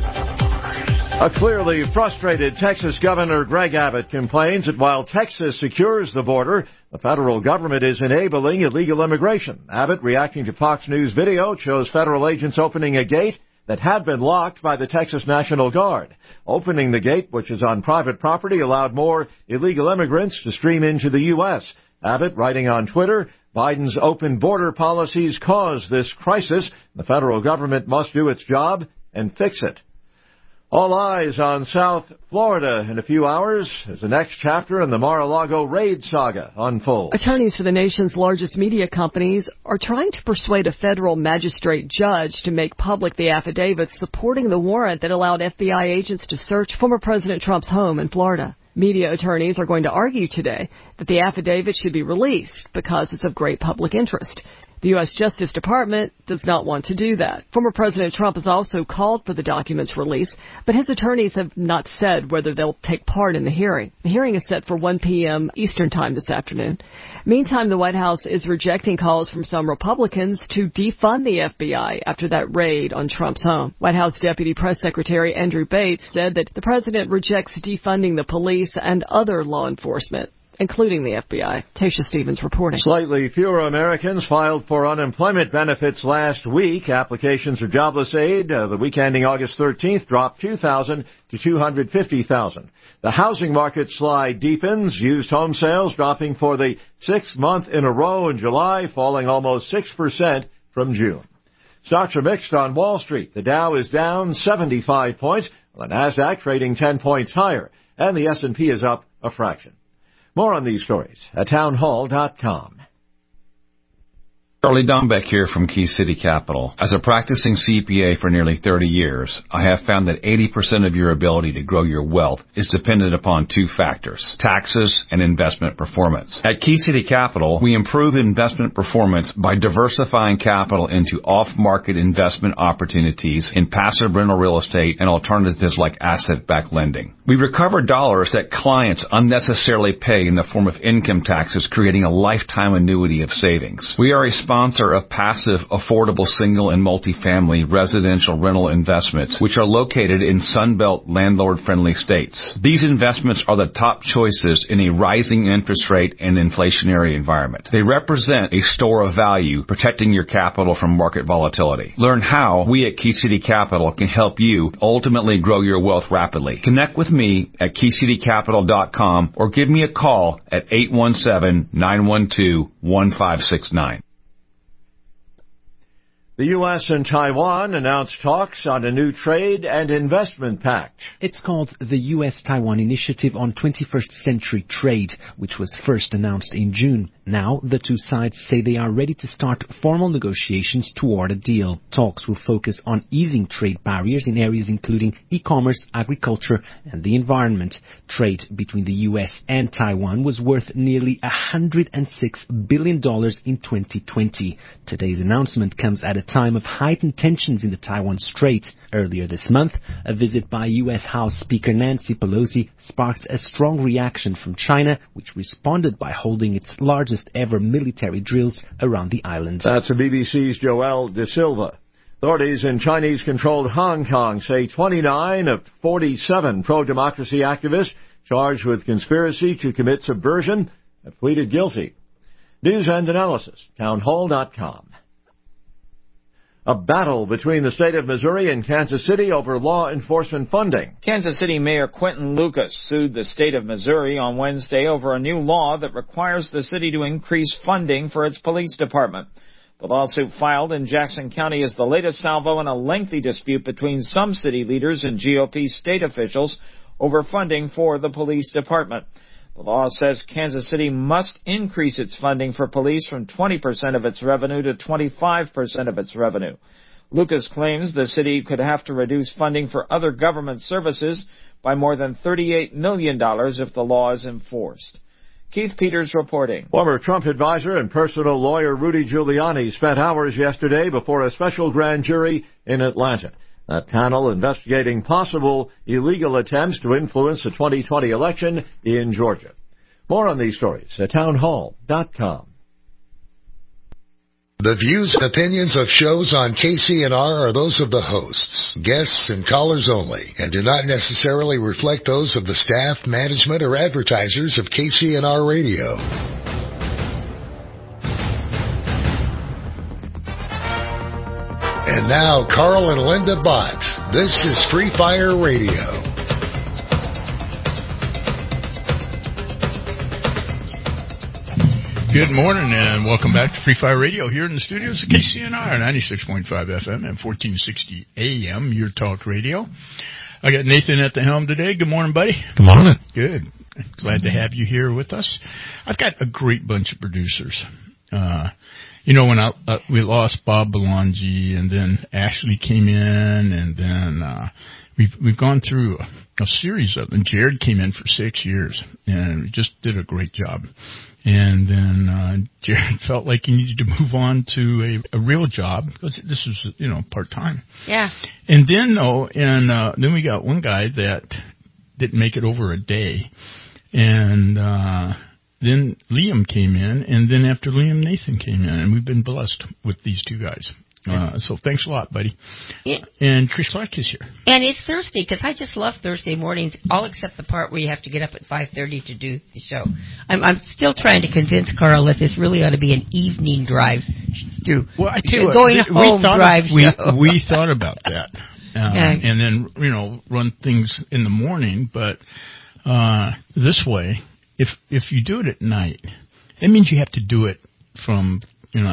A clearly frustrated Texas Governor Greg Abbott complains that while Texas secures the border, the federal government is enabling illegal immigration. Abbott, reacting to Fox News video, shows federal agents opening a gate that had been locked by the Texas National Guard. Opening the gate, which is on private property, allowed more illegal immigrants to stream into the U.S. Abbott, writing on Twitter, Biden's open border policies caused this crisis. The federal government must do its job and fix it. All eyes on South Florida in a few hours as the next chapter in the Mar-a-Lago raid saga unfolds. Attorneys for the nation's largest media companies are trying to persuade a federal magistrate judge to make public the affidavits supporting the warrant that allowed FBI agents to search former President Trump's home in Florida. Media attorneys are going to argue today that the affidavit should be released because it's of great public interest. The U.S. Justice Department does not want to do that. Former President Trump has also called for the documents released, but his attorneys have not said whether they'll take part in the hearing. The hearing is set for 1 p.m. Eastern Time this afternoon. Meantime, the White House is rejecting calls from some Republicans to defund the FBI after that raid on Trump's home. White House Deputy Press Secretary Andrew Bates said that the president rejects defunding the police and other law enforcement, including the FBI. Tasha Stevens reporting. Slightly fewer Americans filed for unemployment benefits last week. Applications for jobless aid the week ending August 13th dropped 2,000 to 250,000. The housing market slide deepens. Used home sales dropping for the 6th month in a row in July, falling almost 6% from June. Stocks are mixed on Wall Street. The Dow is down 75 points, while the Nasdaq trading 10 points higher, and the S&P is up a fraction. More on these stories at townhall.com. Charlie Dombeck here from Key City Capital. As a practicing CPA for nearly 30 years, I have found that 80% of your ability to grow your wealth is dependent upon two factors: taxes and investment performance. At Key City Capital, we improve investment performance by diversifying capital into off-market investment opportunities in passive rental real estate and alternatives like asset-backed lending. We recover dollars that clients unnecessarily pay in the form of income taxes, creating a lifetime annuity of savings. We are a sponsor of passive, affordable single and multifamily residential rental investments, which are located in Sunbelt landlord-friendly states. These investments are the top choices in a rising interest rate and inflationary environment. They represent a store of value, protecting your capital from market volatility. Learn how we at Key City Capital can help you ultimately grow your wealth rapidly. Connect with me at KeyCityCapital.com or give me a call at 817-912-1569. The U.S. and Taiwan announced talks on a new trade and investment pact. It's called the U.S.-Taiwan Initiative on 21st Century Trade, which was first announced in June. Now, the two sides say they are ready to start formal negotiations toward a deal. Talks will focus on easing trade barriers in areas including e-commerce, agriculture, and the environment. Trade between the U.S. and Taiwan was worth nearly $106 billion in 2020. Today's announcement comes at a time of heightened tensions in the Taiwan Strait. Earlier this month, a visit by U.S. House Speaker Nancy Pelosi sparked a strong reaction from China, which responded by holding its largest ever military drills around the island. That's the BBC's Joelle De Silva. Authorities in Chinese-controlled Hong Kong say 29 of 47 pro-democracy activists charged with conspiracy to commit subversion have pleaded guilty. News and analysis, townhall.com. A battle between the state of Missouri and Kansas City over law enforcement funding. Kansas City Mayor Quentin Lucas sued the state of Missouri on Wednesday over a new law that requires the city to increase funding for its police department. The lawsuit filed in Jackson County is the latest salvo in a lengthy dispute between some city leaders and GOP state officials over funding for the police department. The law says Kansas City must increase its funding for police from 20% of its revenue to 25% of its revenue. Lucas claims the city could have to reduce funding for other government services by more than $38 million if the law is enforced. Keith Peters reporting. Former Trump advisor and personal lawyer Rudy Giuliani spent hours yesterday before a special grand jury in Atlanta. A panel investigating possible illegal attempts to influence the 2020 election in Georgia. More on these stories at townhall.com. The views and opinions of shows on KCNR are those of the hosts, guests, and callers only, and do not necessarily reflect those of the staff, management, or advertisers of KCNR Radio. And now, Carl and Linda Bott. This is Free Fire Radio. Good morning and welcome back to Free Fire Radio here in the studios of KCNR 96.5 FM and 1460 AM, your talk radio. I got Nathan at the helm today. Good morning, buddy. Good morning. Good. Glad to have you here with us. I've got a great bunch of producers. When we lost Bob Belangi and then Ashley came in and then we've gone through a series of them. Jared came in for 6 years and we just did a great job. And then Jared felt like he needed to move on to a real job because this was, part-time. Yeah. And then, then we got one guy that didn't make it over a day. And then Liam came in, and then after Liam, Nathan came in, and we've been blessed with these two guys. So thanks a lot, buddy. Yeah. And Chris Clark is here. And it's Thursday, because I just love Thursday mornings, all except the part where you have to get up at 5:30 to do the show. I'm still trying to convince Carl that this really ought to be an evening drive through. Well, I tell you what, going home drive show. We thought about that. And then, run things in the morning, but this way, if you do it at night, it means you have to do it from,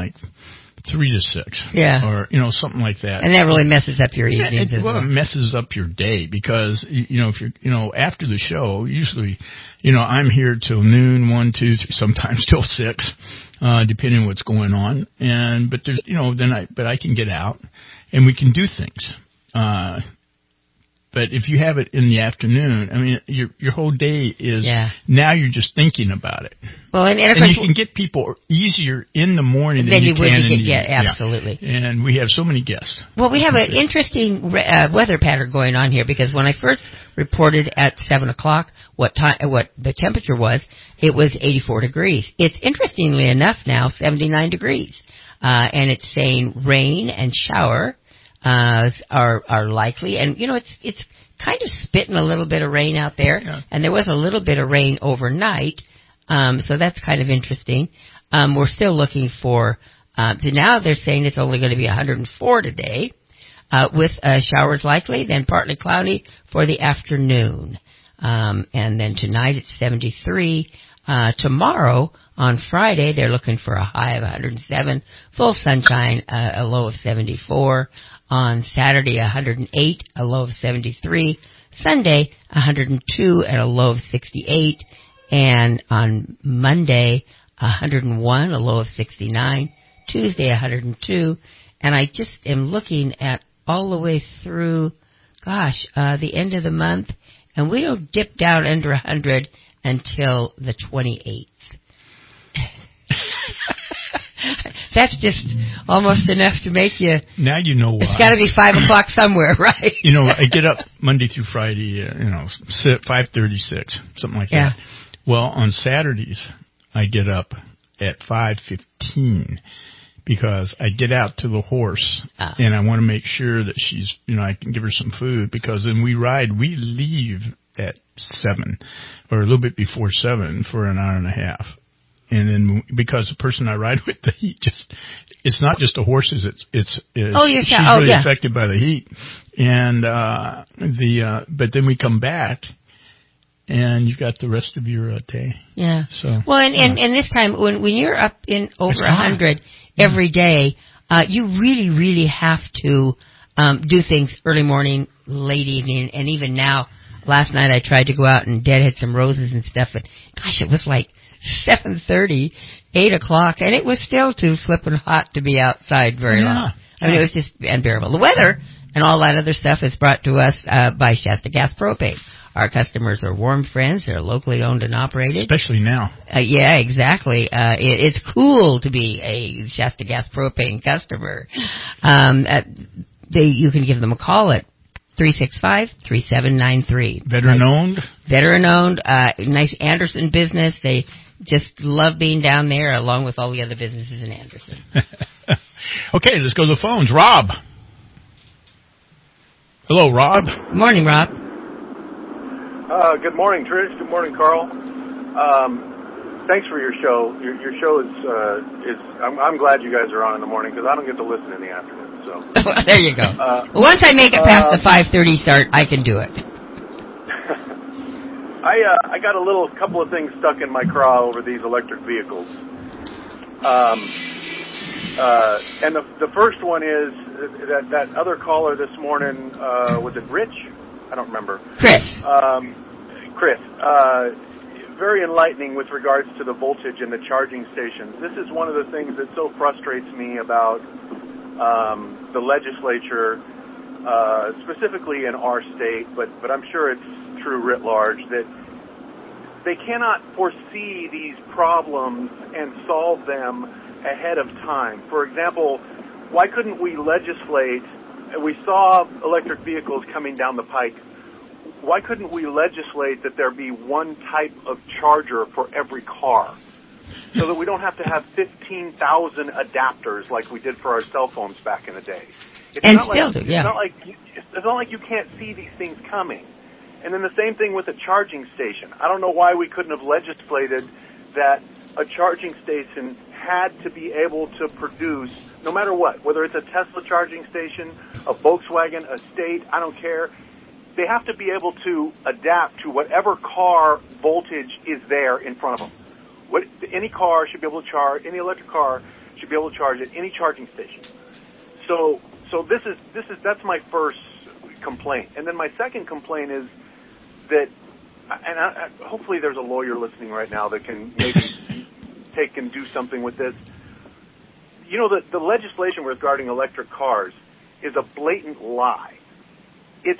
3 to 6. Yeah. Or, something like that. And that really messes up your evenings. It messes up your day because, if you're, after the show, usually, I'm here till noon, 1, 2, 3, sometimes till 6, depending on what's going on. But there's, but I can get out and we can do things. But if you have it in the afternoon, I mean, your whole day is, now you're just thinking about it. Well, and you can get people easier in the morning than you can in the evening. Absolutely. Yeah. And we have so many guests. Well, we have an interesting weather pattern going on here because when I first reported at 7 o'clock what the temperature was, it was 84 degrees. It's interestingly enough now 79 degrees. And it's saying rain and shower are likely, and it's kind of spitting a little bit of rain out there, and there was a little bit of rain overnight, so that's kind of interesting. We're still looking for, so now they're saying it's only going to be 104 today, with showers likely, then partly cloudy for the afternoon, and then tonight it's 73. Tomorrow, on Friday, they're looking for a high of 107, full sunshine, a low of 74. On Saturday, 108, a low of 73. Sunday, 102 and a low of 68. And on Monday, 101, a low of 69. Tuesday, 102. And I just am looking at all the way through, the end of the month. And we don't dip down under 100 until the 28th. That's just almost enough to make you... Now you know why. It's got to be 5 o'clock somewhere, right? I get up Monday through Friday, 5:36, something like that. Well, on Saturdays, I get up at 5:15 because I get out to the horse and I want to make sure that she's, I can give her some food because when we ride, we leave at 7 or a little bit before 7 for an hour and a half. And then because the person I ride with, the heat it's not just the horses, she's really affected by the heat. And, but then we come back and you've got the rest of your day. Yeah. So. Well, and this time when you're up in over 100 every day, you really, really have to, do things early morning, late evening, and even now, last night I tried to go out and deadhead some roses and stuff, and gosh, it was like 7:30, 8 o'clock, and it was still too flippin' hot to be outside very long. I mean, it was just unbearable. The weather and all that other stuff is brought to us by Shasta Gas Propane. Our customers are warm friends. They're locally owned and operated. Especially now. Yeah, exactly. It's cool to be a Shasta Gas Propane customer. You can give them a call at 365-3793. Veteran-owned? Veteran-owned. Nice Anderson business. They just love being down there, along with all the other businesses in Anderson. Okay, let's go to the phones. Rob. Hello, Rob. Good morning, Rob. Good morning, Trish. Good morning, Carl. Thanks for your show. Your show is I'm glad you guys are on in the morning because I don't get to listen in the afternoon. So there you go. Once I make it past the 5:30 start, I can do it. I got a couple of things stuck in my craw over these electric vehicles. And the first one is that other caller this morning, was it Rich? I don't remember. Chris. Chris. Very enlightening with regards to the voltage in the charging stations. This is one of the things that so frustrates me about the legislature, specifically in our state, but I'm sure it's true writ large, that they cannot foresee these problems and solve them ahead of time. For example, why couldn't we legislate, we saw electric vehicles coming down the pike, why couldn't we legislate that there be one type of charger for every car so that we don't have to have 15,000 adapters like we did for our cell phones back in the day? It's not like you can't see these things coming. And then the same thing with a charging station. I don't know why we couldn't have legislated that a charging station had to be able to produce, no matter what, whether it's a Tesla charging station, a Volkswagen, a State, I don't care. They have to be able to adapt to whatever car voltage is there in front of them. Any car should be able to charge, any electric car should be able to charge at any charging station. So that's my first complaint. And then my second complaint is that, and hopefully there's a lawyer listening right now that can maybe take and do something with this. You know, the legislation regarding electric cars is a blatant lie. It's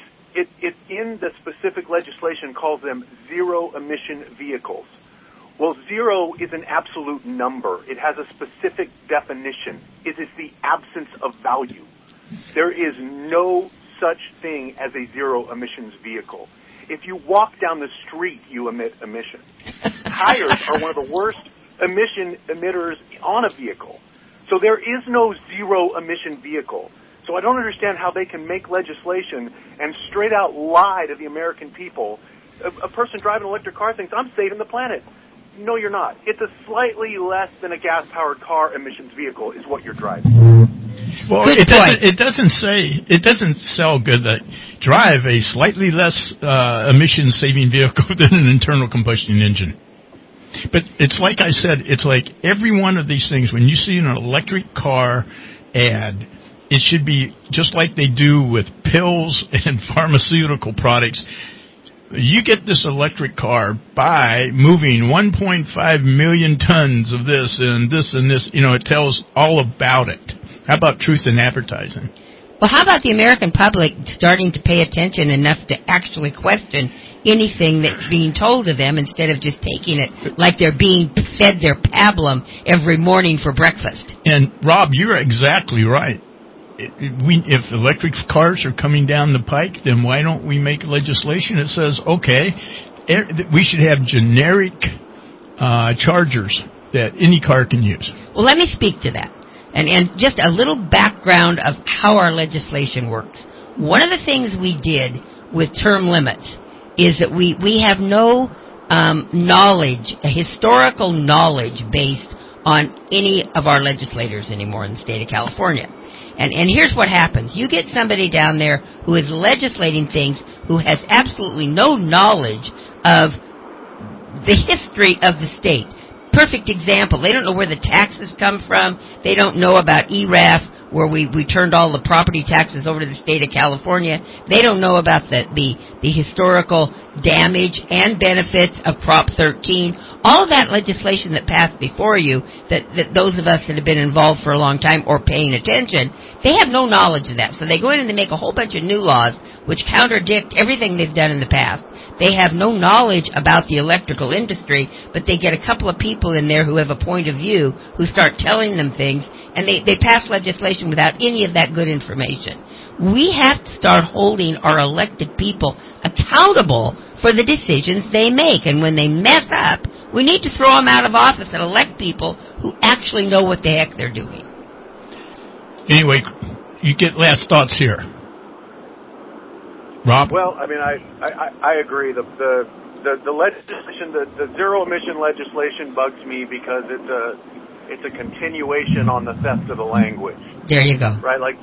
in the specific legislation calls them zero-emission vehicles. Well, zero is an absolute number. It has a specific definition. It is the absence of value. There is no such thing as a zero-emissions vehicle. If you walk down the street, you emit emissions. Tires are one of the worst emission emitters on a vehicle. So there is no zero-emission vehicle. So I don't understand how they can make legislation and straight out lie to the American people. A person driving an electric car thinks, I'm saving the planet. No, you're not. It's a slightly less than a gas-powered car emissions vehicle is what you're driving. Well, it doesn't sell good that drive a slightly less emission-saving vehicle than an internal combustion engine. But it's like I said, it's like every one of these things, when you see an electric car ad, it should be just like they do with pills and pharmaceutical products. You get this electric car by moving 1.5 million tons of this and this and this. You know, it tells all about it. How about truth in advertising? Well, how about the American public starting to pay attention enough to actually question anything that's being told to them instead of just taking it like they're being fed their pablum every morning for breakfast? And, Rob, you're exactly right. If electric cars are coming down the pike, then why don't we make legislation that says, okay, we should have generic chargers that any car can use? Well, let me speak to that. And just a little background of how our legislation works. One of the things we did with term limits is that we have no knowledge, historical knowledge based on any of our legislators anymore in the state of California. And here's what happens. You get somebody down there who is legislating things who has absolutely no knowledge of the history of the state. Perfect example. They don't know where the taxes come from. They don't know about ERAF where we turned all the property taxes over to the state of California. They don't know about the historical damage and benefits of Prop 13. All of that legislation that passed before you, that those of us that have been involved for a long time or paying attention, they have no knowledge of that. So they go in and they make a whole bunch of new laws which contradict everything they've done in the past. They have no knowledge about the electrical industry, but they get a couple of people in there who have a point of view, who start telling them things, and they pass legislation without any of that good information. We have to start holding our elected people accountable for the decisions they make. And when they mess up, we need to throw them out of office and elect people who actually know what the heck they're doing. Anyway, you get last thoughts here. Rob? Well, I mean, I agree. The legislation, the zero emission legislation bugs me because it's a continuation on the theft of the language. There you go. Right? Like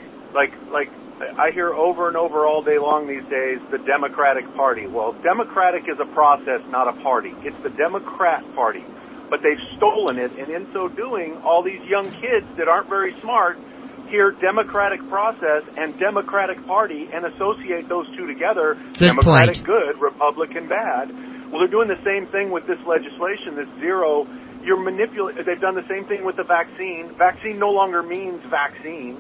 I hear over and over all day long these days, the Democratic Party. Well, Democratic is a process, not a party. It's the Democrat Party. But they've stolen it, and in so doing, all these young kids that aren't very smart hear Democratic process and Democratic Party and associate those two together. Good Democratic point. Good, Republican bad. Well, they're doing the same thing with this legislation, this zero. They've done the same thing with the vaccine. Vaccine no longer means vaccine.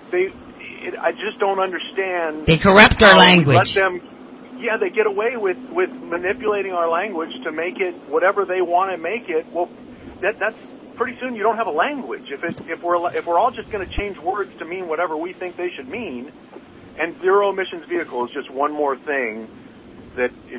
I just don't understand. They corrupt our language. They get away with manipulating our language to make it whatever they want to make it. Well, that's pretty soon you don't have a language. If we're all just going to change words to mean whatever we think they should mean, and zero emissions vehicle is just one more thing that it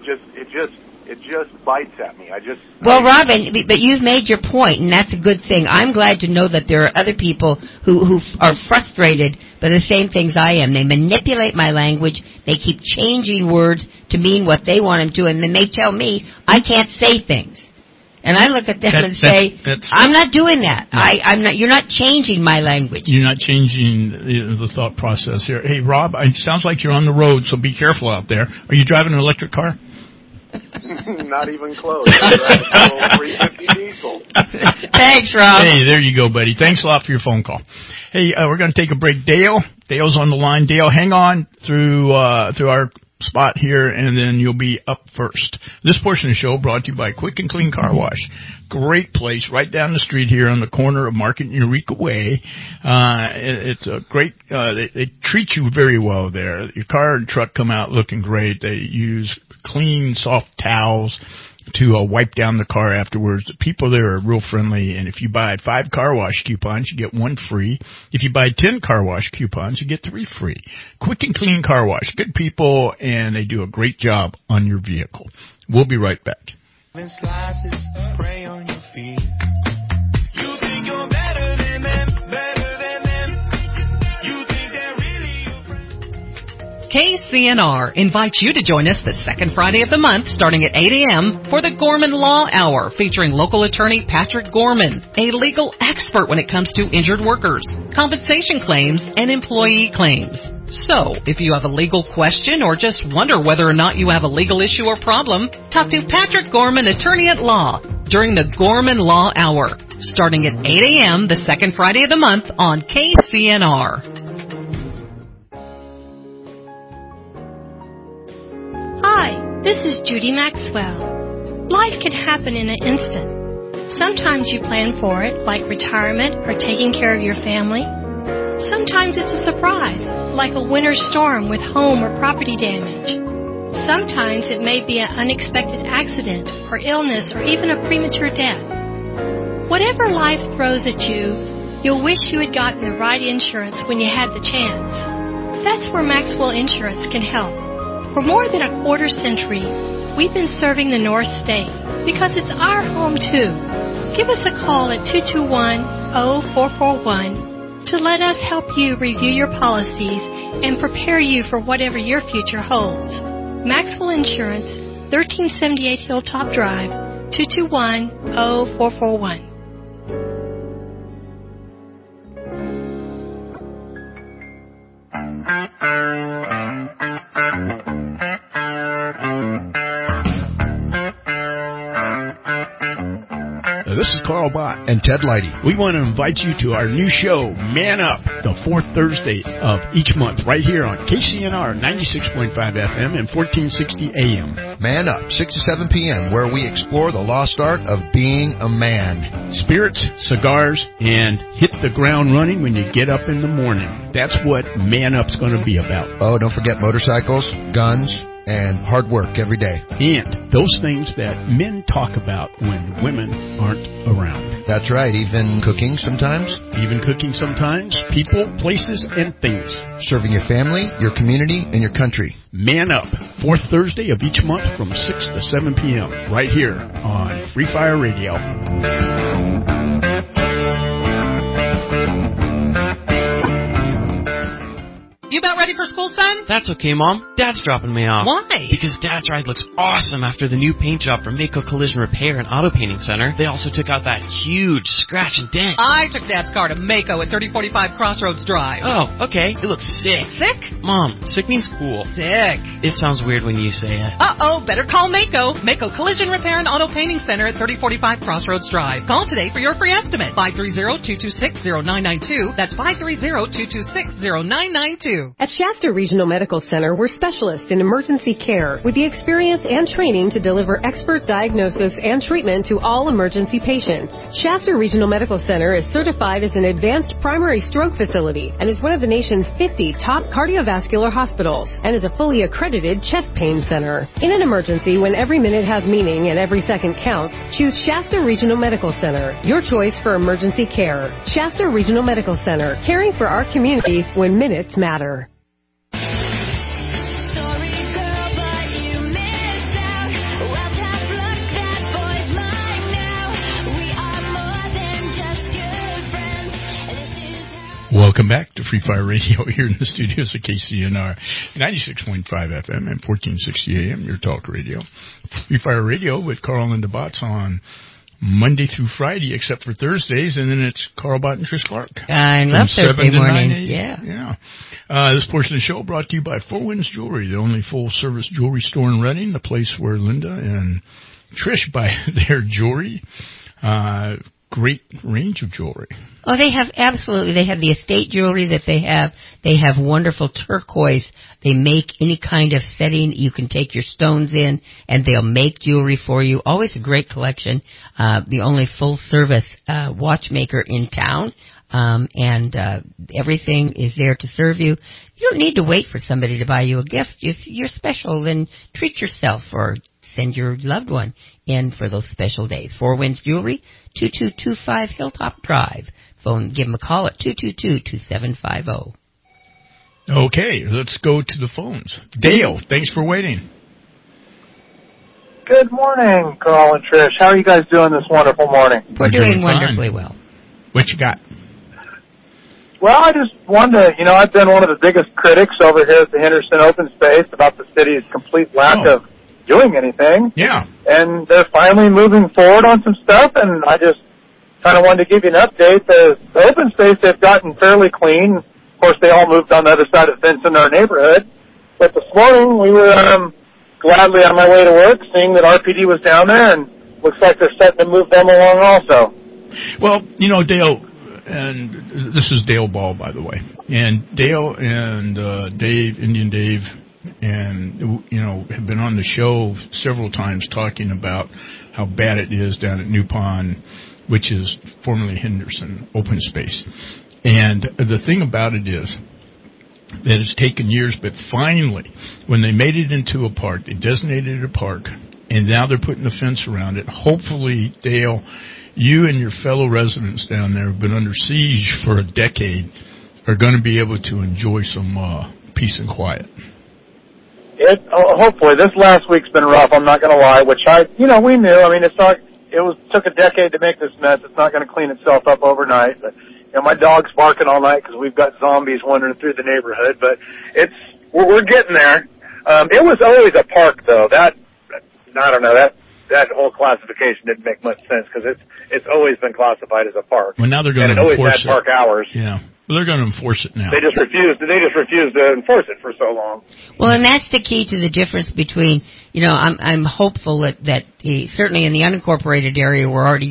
just bites at me. Well, Robin, but you've made your point, and that's a good thing. I'm glad to know that there are other people who are frustrated by the same things I am. They manipulate my language. They keep changing words to mean what they want them to, and then they tell me I can't say things. And I look at them and say, I'm not doing that. No. I'm not. You're not changing my language. You're not changing the thought process here. Hey, Rob, it sounds like you're on the road, so be careful out there. Are you driving an electric car? Not even close. 350 diesel. Thanks, Rob. Hey, there you go, buddy. Thanks a lot for your phone call. Hey, we're going to take a break. Dale's on the line. Dale, hang on through our spot here, and then you'll be up first. This portion of the show brought to you by Quick and Clean Car Wash. Great place right down the street here on the corner of Market and Eureka Way. It's a great, they treat you very well there. Your car and truck come out looking great. They use clean, soft towels to wipe down the car afterwards. The people there are real friendly, and if you buy 5 car wash coupons, you get 1 free. If you buy 10 car wash coupons, you get 3 free. Quick and Clean Car Wash. Good people, and they do a great job on your vehicle. We'll be right back. Slices, pray on your feet. You think you're better than them, better than them. You think they're really your friend. KCNR invites you to join us the second Friday of the month starting at 8 a.m. for the Gorman Law Hour featuring local attorney Patrick Gorman, a legal expert when it comes to injured workers, compensation claims, and employee claims. So, if you have a legal question or just wonder whether or not you have a legal issue or problem, talk to Patrick Gorman, attorney at law, during the Gorman Law Hour, starting at 8 a.m. the second Friday of the month on KCNR. Hi, this is Judy Maxwell. Life can happen in an instant. Sometimes you plan for it, like retirement or taking care of your family. Sometimes it's a surprise, like a winter storm with home or property damage. Sometimes it may be an unexpected accident or illness or even a premature death. Whatever life throws at you, you'll wish you had gotten the right insurance when you had the chance. That's where Maxwell Insurance can help. For more than a quarter century, we've been serving the North State because it's our home too. Give us a call at 221-0441 to let us help you review your policies and prepare you for whatever your future holds. Maxwell Insurance, 1378 Hilltop Drive, 221-0441. this is Carl Bott. And Ted Leidy. We want to invite you to our new show, Man Up, the fourth Thursday of each month, right here on KCNR 96.5 FM and 1460 AM. Man Up, 6 to 7 p.m., where we explore the lost art of being a man. Spirits, cigars, and hit the ground running when you get up in the morning. That's what Man Up's going to be about. Oh, don't forget motorcycles, guns, and hard work every day. And those things that men talk about when women aren't around. That's right, even cooking sometimes. People, places, and things. Serving your family, your community, and your country. Man Up, fourth Thursday of each month from 6 to 7 p.m. right here on Free Fire Radio. You about ready for school, son? That's okay, Mom. Dad's dropping me off. Why? Because Dad's ride looks awesome after the new paint job from Mako Collision Repair and Auto Painting Center. They also took out that huge scratch and dent. I took Dad's car to Mako at 3045 Crossroads Drive. Oh, okay. It looks sick. Sick? Mom, sick means cool. Sick. It sounds weird when you say it. Uh-oh, better call Mako. Mako Collision Repair and Auto Painting Center at 3045 Crossroads Drive. Call today for your free estimate. 530-226-0992. That's 530-226-0992. At Shasta Regional Medical Center, we're specialists in emergency care with the experience and training to deliver expert diagnosis and treatment to all emergency patients. Shasta Regional Medical Center is certified as an advanced primary stroke facility and is one of the nation's 50 top cardiovascular hospitals and is a fully accredited chest pain center. In an emergency, when every minute has meaning and every second counts, choose Shasta Regional Medical Center, your choice for emergency care. Shasta Regional Medical Center, caring for our community when minutes matter. Welcome back to Free Fire Radio here in the studios of KCNR 96.5 FM and 1460 AM, your talk radio. Free Fire Radio with Carl and the Bots on Monday through Friday, except for Thursdays, and then it's Carl Bott and Trish Clark. I love Thursday morning. Yeah. This portion of the show brought to you by Four Winds Jewelry, the only full-service jewelry store in Reading, the place where Linda and Trish buy their jewelry. Great range of jewelry. Oh, they have the estate jewelry that they have. They have wonderful turquoise. They make any kind of setting. You can take your stones in, and they'll make jewelry for you. Always a great collection. The only full-service watchmaker in town. And everything is there to serve you. You don't need to wait for somebody to buy you a gift. If you're special, then treat yourself or send your loved one in for those special days. Four Winds Jewelry, 2225 Hilltop Drive. Give them a call at 222-2750. Okay, let's go to the phones. Dale, thanks for waiting. Good morning, Carl and Trish. How are you guys doing this wonderful morning? We're doing wonderfully well. What you got? Well, I just wanted to, I've been one of the biggest critics over here at the Henderson Open Space about the city's complete lack of doing anything. Yeah. And they're finally moving forward on some stuff, and I just kind of wanted to give you an update. The open space, they've gotten fairly clean. Of course, they all moved on the other side of the fence in our neighborhood. But this morning, we were gladly on my way to work, seeing that RPD was down there, and looks like they're setting to move them along also. Well, Dale, and this is Dale Ball, by the way, and Dale and Dave, Indian Dave, and, have been on the show several times talking about how bad it is down at New Pond, which is formerly Henderson Open Space. And the thing about it is that it's taken years, but finally, when they made it into a park, they designated it a park, and now they're putting a fence around it. Hopefully, Dale, you and your fellow residents down there have been under siege for a decade, are going to be able to enjoy some peace and quiet. Hopefully. This last week's been rough, I'm not going to lie, which we knew. I mean, took a decade to make this mess. It's not going to clean itself up overnight. But, my dog's barking all night because we've got zombies wandering through the neighborhood. But we're getting there. It was always a park, though. That whole classification didn't make much sense because it's always been classified as a park. Well, now they're going to enforce it. And it always had park hours. Yeah. Well, they're going to enforce it now. They just refused to enforce it for so long. Well, and that's the key to the difference between, I'm hopeful that certainly in the unincorporated area we're already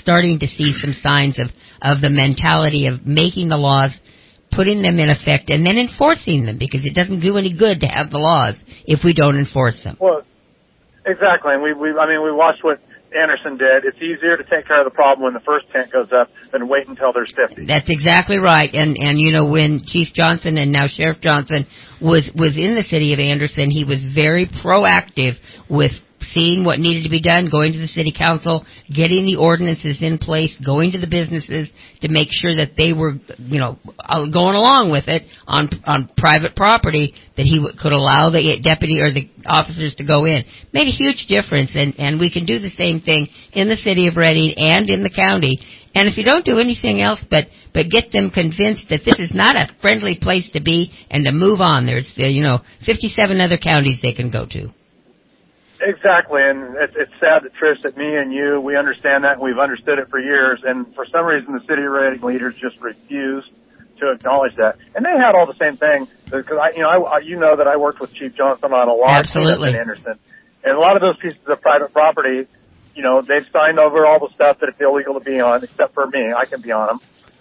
starting to see some signs of the mentality of making the laws, putting them in effect, and then enforcing them, because it doesn't do any good to have the laws if we don't enforce them. Well, exactly. And we watched what Anderson did. It's easier to take care of the problem when the first tent goes up than wait until there's 50. That's exactly right. And you know, when Chief Johnson and now Sheriff Johnson was in the city of Anderson, he was very proactive with seeing what needed to be done, going to the city council, getting the ordinances in place, going to the businesses to make sure that they were, you know, going along with it on private property, that he could allow the deputy or the officers to go in. Made a huge difference, and we can do the same thing in the city of Reading and in the county. And if you don't do anything else but get them convinced that this is not a friendly place to be and to move on, there's 57 other counties they can go to. Exactly, and it's sad that Trish, that me and you, we understand that, and we've understood it for years, and for some reason the city Reading leaders just refuse to acknowledge that. And they had all the same thing, because you know that I worked with Chief Johnson on a lot of cleanup in Anderson, and a lot of those pieces of private property, you know, they've signed over all the stuff that it's illegal to be on, except for me. I can be on them.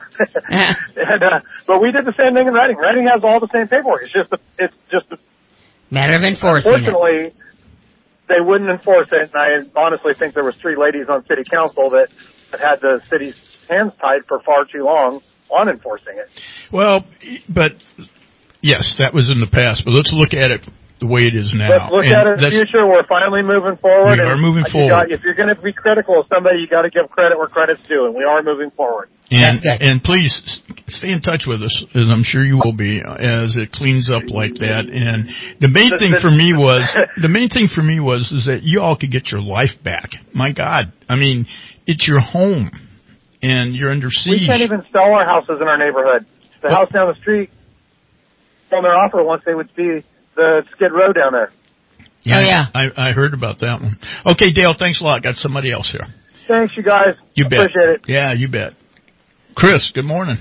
But we did the same thing in Reading. Reading has all the same paperwork. It's just a matter of enforcing. Unfortunately, they wouldn't enforce it, and I honestly think there was 3 ladies on city council that had the city's hands tied for far too long on enforcing it. Well, but yes, that was in the past, but let's look at it the way it is now. Let's look at it in the future. We're finally moving forward. We are moving forward. If you're going to be critical of somebody, you got to give credit where credit's due, and we are moving forward. And please stay in touch with us, as I'm sure you will be, as it cleans up like that. And the main thing for me was is that you all could get your life back. My God, I mean, it's your home, and you're under siege. We can't even sell our houses in our neighborhood. The house down the street, on their offer once they would see the Skid Row down there. Yeah, I heard about that one. Okay, Dale, thanks a lot. Got somebody else here. Thanks, you guys. You bet. Appreciate it. Yeah, you bet. Chris, good morning.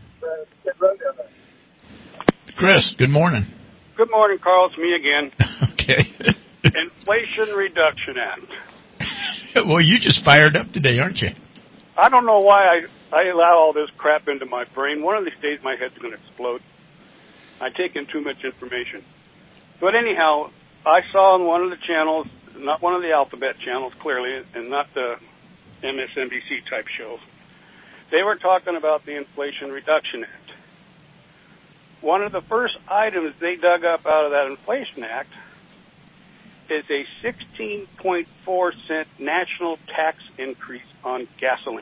Chris, good morning. Good morning, Carl. It's me again. Okay. Inflation Reduction Act. Well, you just fired up today, aren't you? I don't know why I allow all this crap into my brain. One of these days my head's going to explode. I take in too much information. But anyhow, I saw on one of the channels, not one of the alphabet channels, clearly, and not the MSNBC type shows, they were talking about the Inflation Reduction Act. One of the first items they dug up out of that Inflation Act is a 16.4 cent national tax increase on gasoline.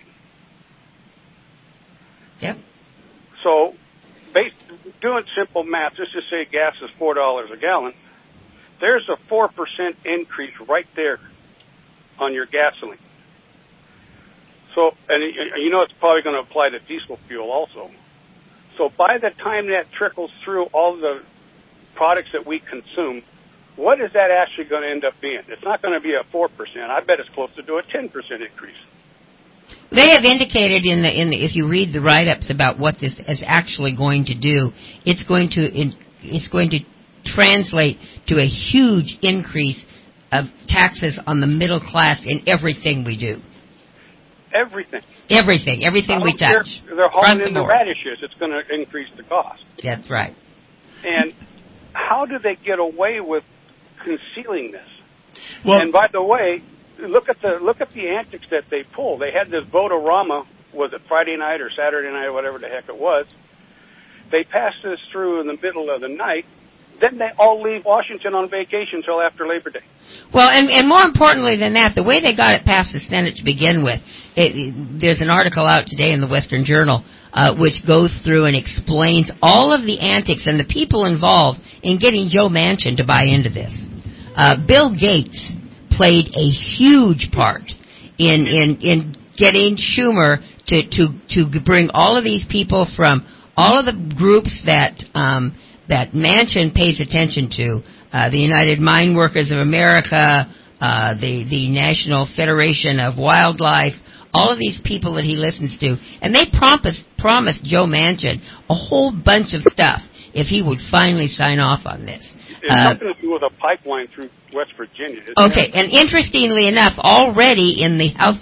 Yep. So, doing simple math, let's just say gas is $4 a gallon. There's a 4% increase right there on your gasoline. So, and you know it's probably going to apply to diesel fuel also. So by the time that trickles through all the products that we consume, what is that actually going to end up being? It's not going to be a 4%. I bet it's closer to a 10% increase. They have indicated in the if you read the write-ups about what this is actually going to do, it's going to translate to a huge increase of taxes on the middle class in everything we do. Everything we touch. They're hauling in the radishes. It's going to increase the cost. That's right. And how do they get away with concealing this? Well, and by the way, look at the antics that they pull. They had this vote-a-rama, was it Friday night or Saturday night or whatever the heck it was. They passed this through in the middle of the night. Then they all leave Washington on vacation until after Labor Day. Well, and more importantly than that, the way they got it past the Senate to begin with, there's an article out today in the Western Journal which goes through and explains all of the antics and the people involved in getting Joe Manchin to buy into this. Bill Gates played a huge part in getting Schumer to bring all of these people from all of the groups that Manchin pays attention to, the United Mine Workers of America, the National Federation of Wildlife, all of these people that he listens to, and they promised Joe Manchin a whole bunch of stuff if he would finally sign off on this. It's something to do with a pipeline through West Virginia. Okay, and interestingly enough, already in the House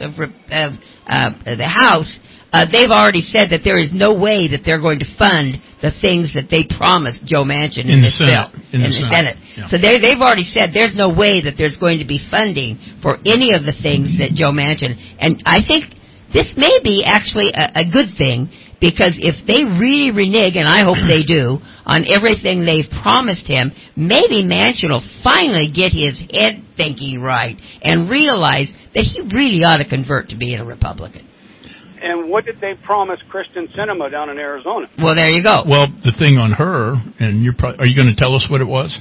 they've already said that there is no way that they're going to fund the things that they promised Joe Manchin in this bill in the Senate. Yeah. So they've already said there's no way that there's going to be funding for any of the things that Joe Manchin. And I think this may be actually a good thing, because if they really renege, and I hope they do, on everything they've promised him, maybe Manchin will finally get his head thinking right and realize that he really ought to convert to being a Republican. And what did they promise Kristen Sinema down in Arizona? Well, there you go. Well, the thing on her, and are you going to tell us what it was?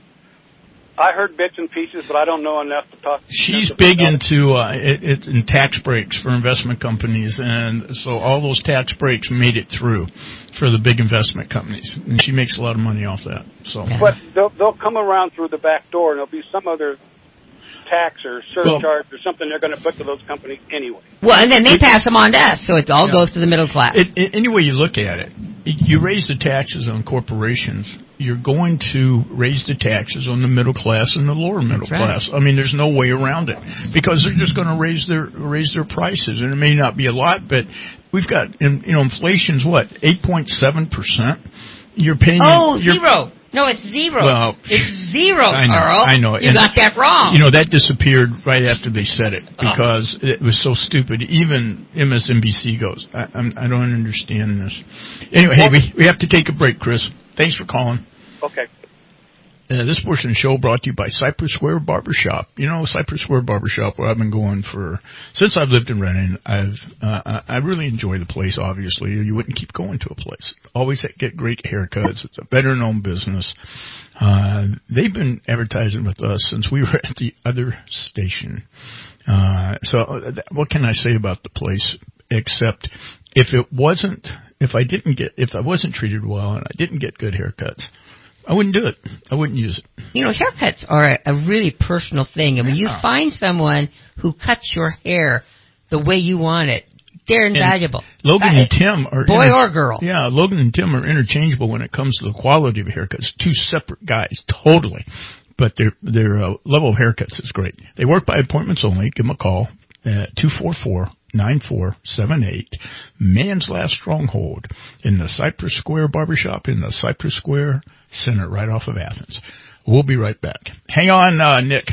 I heard bits and pieces, but I don't know enough to talk. She's big into in tax breaks for investment companies, and so all those tax breaks made it through for the big investment companies, and she makes a lot of money off that. So, but they'll come around through the back door, and there'll be some other tax or surcharge or something they're going to put to those companies anyway. Well, and then they pass them on to us, so it all goes to the middle class. Any way you look at it, you raise the taxes on corporations, you're going to raise the taxes on the middle class and the lower middle class. I mean, there's no way around it, because they're just going to raise their prices, and it may not be a lot, but we've got inflation's what, 8.7%. You're paying zero. No, it's zero. Well, it's zero, Carl. I know. You got that wrong. That disappeared right after they said it, because it was so stupid. Even MSNBC goes, I don't understand this. Anyway, hey, we have to take a break, Chris. Thanks for calling. Okay. This portion of the show brought to you by Cypress Square Barbershop. Cypress Square Barbershop, where I've been going since I've lived in Redding. I really enjoy the place, obviously. You wouldn't keep going to a place. Always get great haircuts. It's a better-known business. They've been advertising with us since we were at the other station. So what can I say about the place, except if I wasn't treated well and I didn't get good haircuts, I wouldn't do it. I wouldn't use it. Haircuts are a really personal thing. And when you find someone who cuts your hair the way you want it, they're invaluable. And Logan and Tim are... Boy or girl. Yeah, Logan and Tim are interchangeable when it comes to the quality of haircuts. Two separate guys, totally. But their level of haircuts is great. They work by appointments only. Give them a call at 244-9478. Man's last stronghold in the Cypress Square Barbershop in the Cypress Square Center right off of Athens. We'll be right back. Hang on, Nick.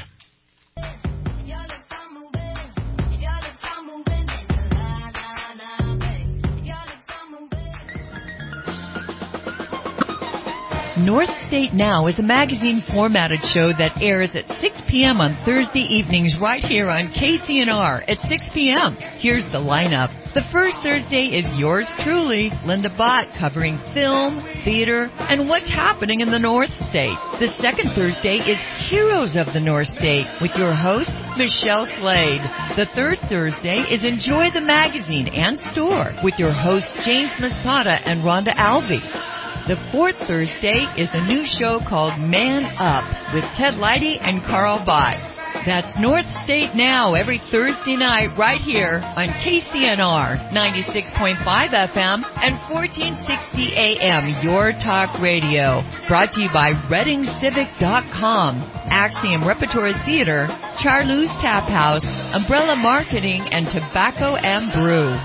North State Now is a magazine formatted show that airs at 6 p.m. on Thursday evenings right here on KCNR at 6 p.m. Here's the lineup. The first Thursday is yours truly, Linda Bott, covering film, theater, and what's happening in the North State. The second Thursday is Heroes of the North State with your host, Michelle Slade. The third Thursday is Enjoy the Magazine and Store with your hosts, James Masada and Rhonda Alvey. The fourth Thursday is a new show called Man Up with Ted Leidy and Carl Bott. That's North State Now every Thursday night right here on KCNR 96.5 FM and 1460 AM, Your Talk Radio. Brought to you by ReadingCivic.com, Axiom Repertory Theater, Charlou's Tap House, Umbrella Marketing, and Tobacco and Brew.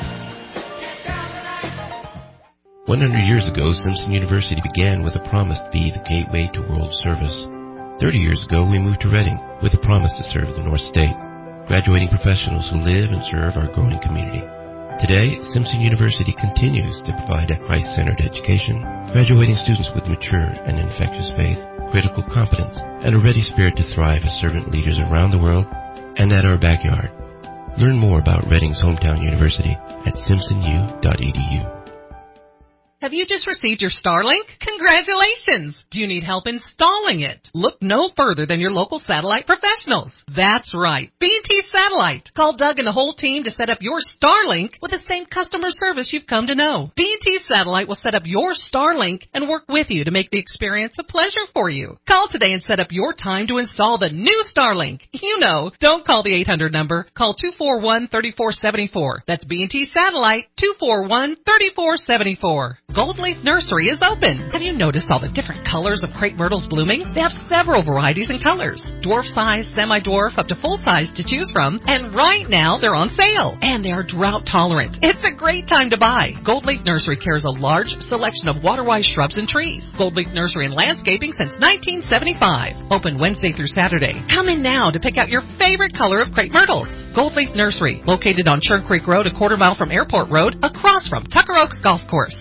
100 years ago, Simpson University began with a promise to be the gateway to world service. 30 years ago, we moved to Reading with a promise to serve the North State, graduating professionals who live and serve our growing community. Today, Simpson University continues to provide a Christ-centered education, graduating students with mature and infectious faith, critical competence, and a ready spirit to thrive as servant leaders around the world and at our backyard. Learn more about Reading's hometown university at simpsonu.edu. Have you just received your Starlink? Congratulations! Do you need help installing it? Look no further than your local satellite professionals. That's right, B&T Satellite. Call Doug and the whole team to set up your Starlink with the same customer service you've come to know. B&T Satellite will set up your Starlink and work with you to make the experience a pleasure for you. Call today and set up your time to install the new Starlink. Don't call the 800 number. Call 241-3474. That's B&T Satellite, 241-3474. Gold Leaf Nursery is open. Have you noticed all the different colors of crepe myrtles blooming? They have several varieties and colors. Dwarf size, semi-dwarf, up to full size to choose from. And right now, they're on sale. And they are drought tolerant. It's a great time to buy. Gold Leaf Nursery carries a large selection of water-wise shrubs and trees. Gold Leaf Nursery and Landscaping since 1975. Open Wednesday through Saturday. Come in now to pick out your favorite color of crepe myrtle. Gold Leaf Nursery, located on Churn Creek Road, a quarter mile from Airport Road, across from Tucker Oaks Golf Course.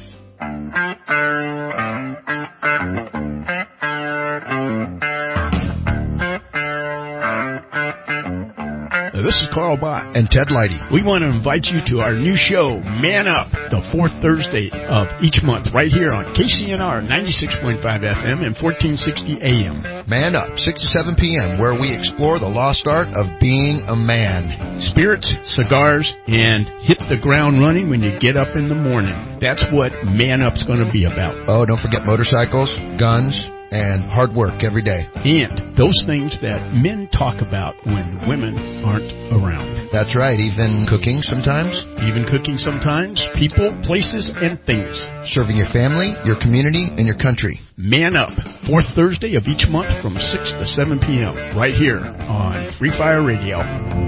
This is Carl Bott and Ted Leidy. We want to invite you to our new show, Man Up, the fourth Thursday of each month, right here on KCNR 96.5 FM and 1460 AM. Man Up, 6 to 7 p.m., where we explore the lost art of being a man. Spirits, cigars, and hit the ground running when you get up in the morning. That's what Man Up's going to be about. Oh, don't forget motorcycles, guns, and hard work every day. And those things that men talk about when women aren't around. That's right, even cooking sometimes. People, places, and things. Serving your family, your community, and your country. Man Up, fourth Thursday of each month from 6 to 7 p.m. right here on Free Fire Radio.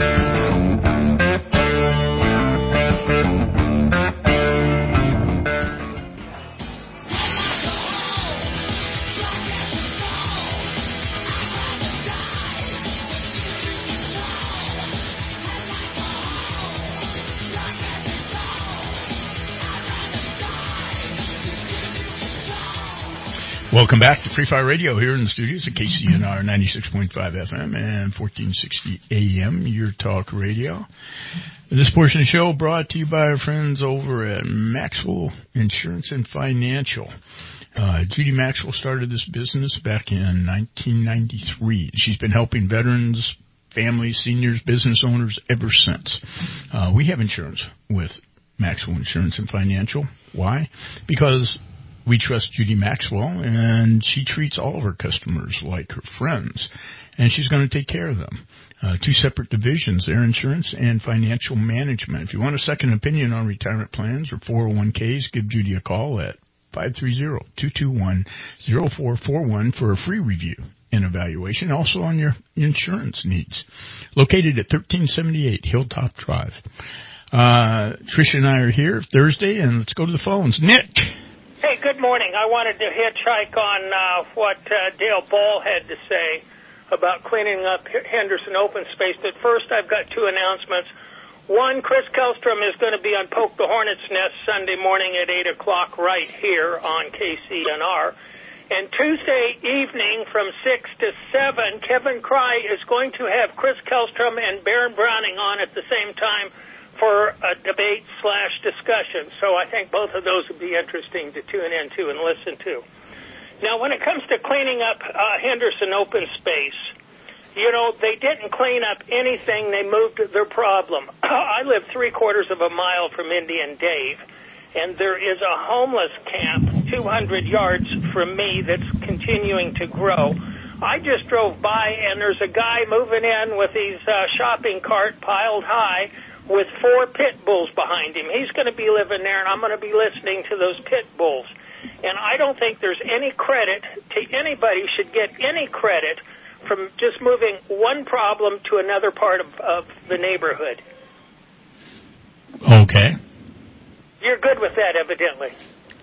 Welcome back to Free Fire Radio here in the studios at KCNR 96.5 FM and 1460 AM, your talk radio. This portion of the show brought to you by our friends over at Maxwell Insurance and Financial. Judy Maxwell started this business back in 1993. She's been helping veterans, families, seniors, business owners ever since. We have insurance with Maxwell Insurance and Financial. Why? Because we trust Judy Maxwell, and she treats all of her customers like her friends, and she's going to take care of them. Two separate divisions, their insurance and financial management. If you want a second opinion on retirement plans or 401ks, give Judy a call at 530-221-0441 for a free review and evaluation, also on your insurance needs. Located at 1378 Hilltop Drive. Tricia and I are here Thursday, and let's go to the phones. Nick. Hey, good morning. I wanted to hitchhike on what Dale Ball had to say about cleaning up Henderson open space. But first, I've got two announcements. One, Chris Kellstrom is going to be on Poke the Hornet's Nest Sunday morning at 8 o'clock right here on KCNR. And Tuesday evening from 6 to 7, Kevin Cry is going to have Chris Kellstrom and Baron Browning on at the same time for a debate/discussion. So I think both of those would be interesting to tune into and listen to. Now, when it comes to cleaning up Henderson open space, you know, they didn't clean up anything. They moved their problem. I live 3/4 of a mile from Indian Dave, and there is a homeless camp 200 yards from me that's continuing to grow. I just drove by, and there's a guy moving in with his shopping cart piled high with 4 pit bulls behind him. He's going to be living there, and I'm going to be listening to those pit bulls. And I don't think there's any credit to anybody should get any credit from just moving one problem to another part of the neighborhood. Okay. You're good with that, evidently.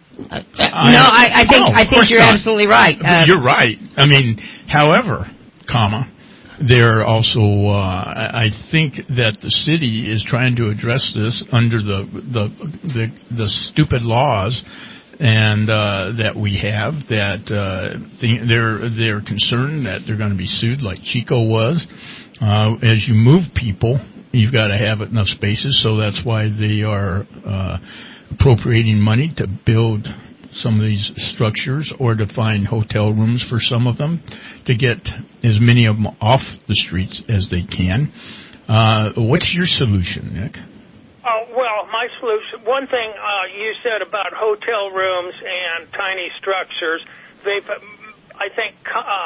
I think you're absolutely right. You're right. I mean, however, there also, I think that the city is trying to address this under the stupid laws and that we have, that they're concerned that they're going to be sued like Chico was. As you move people, you've got to have enough spaces, so that's why they are appropriating money to build some of these structures or to find hotel rooms for some of them to get as many of them off the streets as they can. What's your solution, Nick? Well, my solution, one thing you said about hotel rooms and tiny structures, they've, I think,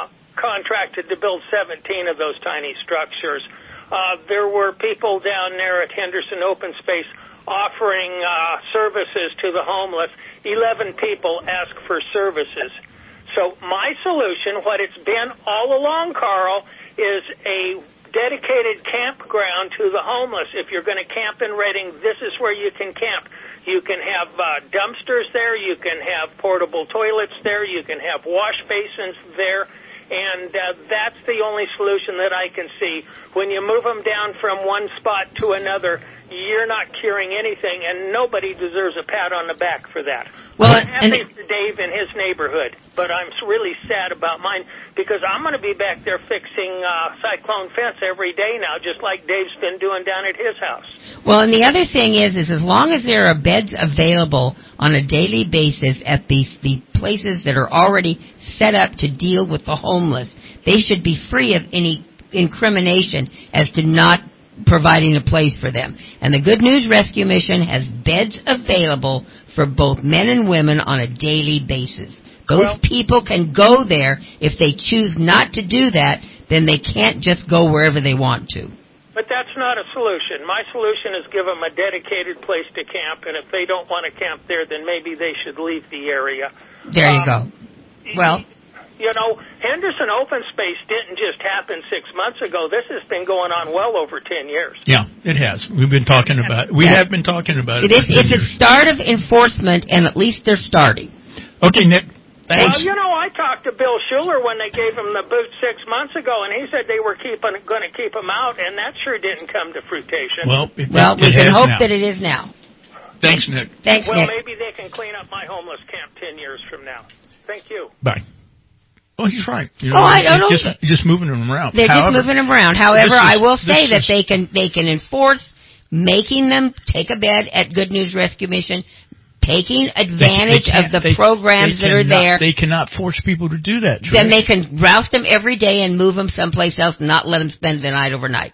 contracted to build 17 of those tiny structures. There were people down there at Henderson Open Space offering services to the homeless. 11 people asked for services. So my solution, what it's been all along, Carl, is a dedicated campground to the homeless. If you're going to camp in Reading, this is where you can camp. You can have dumpsters there. You can have portable toilets there. You can have wash basins there. And that's the only solution that I can see. When you move them down from one spot to another, you're not curing anything, and nobody deserves a pat on the back for that. Well, I'm happy for Dave in his neighborhood, but I'm really sad about mine because I'm going to be back there fixing cyclone fence every day now, just like Dave's been doing down at his house. Well, and the other thing is as long as there are beds available on a daily basis at the places that are already set up to deal with the homeless, they should be free of any incrimination as to not providing a place for them. And the Good News Rescue Mission has beds available for both men and women on a daily basis. Those people can go there. If they choose not to do that, then they can't just go wherever they want to. But that's not a solution. My solution is give them a dedicated place to camp, and if they don't want to camp there, then maybe they should leave the area. There you go. Well, you know, Henderson Open Space didn't just happen 6 months ago. This has been going on well over 10 years. Yeah, it has. We've been talking about it. We have been talking about it. It's a start of enforcement, and at least they're starting. Okay, Nick. Thanks. Well, you know, I talked to Bill Schuler when they gave him the boot 6 months ago, and he said they were going to keep him out, and that sure didn't come to fruition. Well, we can hope that it is now. Thanks, Nick. Thanks, Nick. Well, Nick. maybe they can clean up my homeless camp 10 years from now. Thank you. Bye. Oh, he's right. You know, I don't know. Just moving them around. They're just moving them around. However, I will say that they can enforce making them take a bed at Good News Rescue Mission, taking advantage of the programs that are there. They cannot force people to do that. Then they can rouse them every day and move them someplace else and not let them spend the night overnight.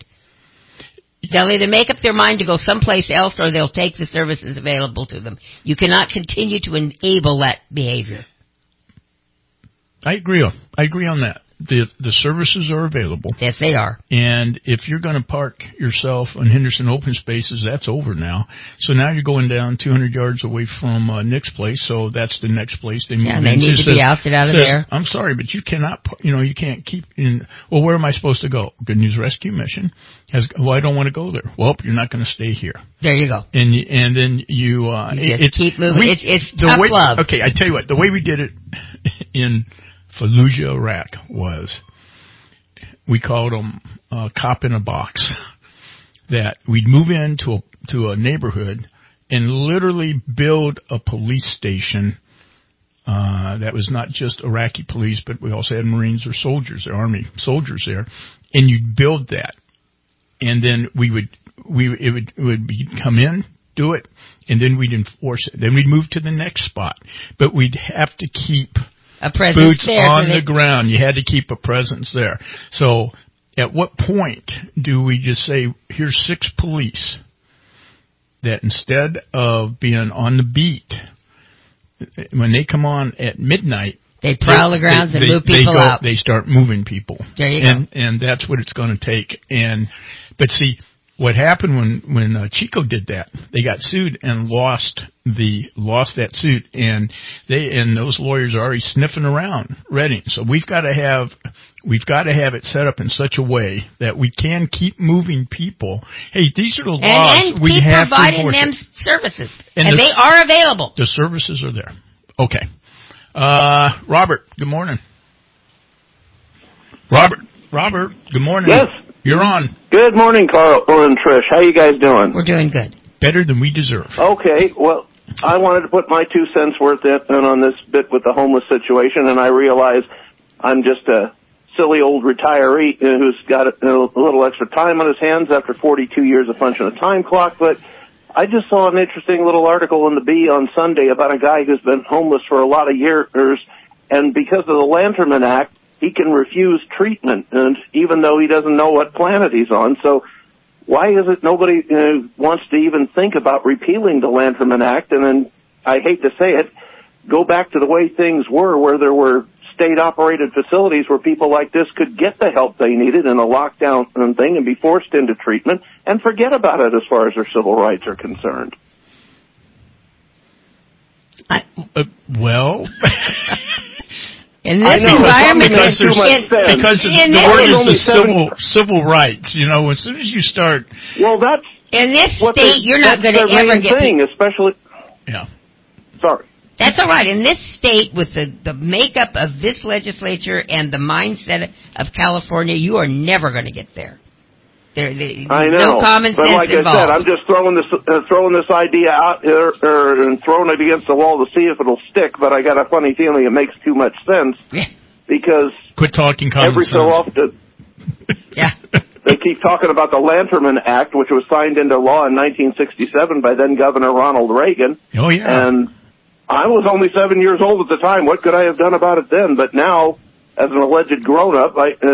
They'll either make up their mind to go someplace else or they'll take the services available to them. You cannot continue to enable that behavior. I agree on that. The services are available. Yes, they are. And if you're going to park yourself on Henderson Open Spaces, that's over now. So now you're going down 200 yards away from Nick's place, so that's the next place they move. Yeah, and they need to be ousted out of there. I'm sorry, but you cannot, you can't keep in, well, where am I supposed to go? Good News Rescue Mission I don't want to go there. Well, you're not going to stay here. There you go. And then you just keep moving. It's tough love. Okay, I tell you what, the way we did it in Fallujah, Iraq was we called them cop in a box. That we'd move into a neighborhood and literally build a police station that was not just Iraqi police, but we also had Marines or soldiers, the Army soldiers there, and you'd build that, and then it would come in, do it, and then we'd enforce it. Then we'd move to the next spot, but we'd have to keep a presence boots there on the ground. You had to keep a presence there. So at what point do we just say, here's 6 police that instead of being on the beat, when they come on at midnight, they prowl the grounds and move people out. They start moving people. There you go. And that's what it's going to take. But see, what happened when Chico did that, they got sued and lost that suit, and those lawyers are already sniffing around Reading. So we've got to have it set up in such a way that we can keep moving people. Hey, these are the laws and we keep have providing to them enforce. Services, and they are available. The services are there. Okay, Robert, good morning. Robert, good morning. Yes. You're on. Good morning, Carl and Trish. How you guys doing? We're doing good. Better than we deserve. Okay, well, I wanted to put my 2 cents worth in on this bit with the homeless situation, and I realize I'm just a silly old retiree who's got a little extra time on his hands after 42 years of punching a time clock, but I just saw an interesting little article in the Bee on Sunday about a guy who's been homeless for a lot of years, and because of the Lanterman Act, he can refuse treatment, and even though he doesn't know what planet he's on. So why is it nobody wants to even think about repealing the Lanterman Act? And then, I hate to say it, go back to the way things were, where there were state-operated facilities where people like this could get the help they needed in a lockdown thing and be forced into treatment and forget about it as far as their civil rights are concerned. Well... In this environment, because the word is the civil rights. You know, as soon as you start... Well, that's... In this state, you're not going to ever get... especially... Yeah. Sorry. That's all right. In this state, with the makeup of this legislature and the mindset of California, you are never going to get there. I know. No common sense but like involved. I said, I'm just throwing this idea out here and throwing it against the wall to see if it'll stick. But I got a funny feeling it makes too much sense because quit talking common every sense. so often, they keep talking about the Lanterman Act, which was signed into law in 1967 by then Governor Ronald Reagan. Oh yeah. And I was only 7 years old at the time. What could I have done about it then? But now, as an alleged grown-up,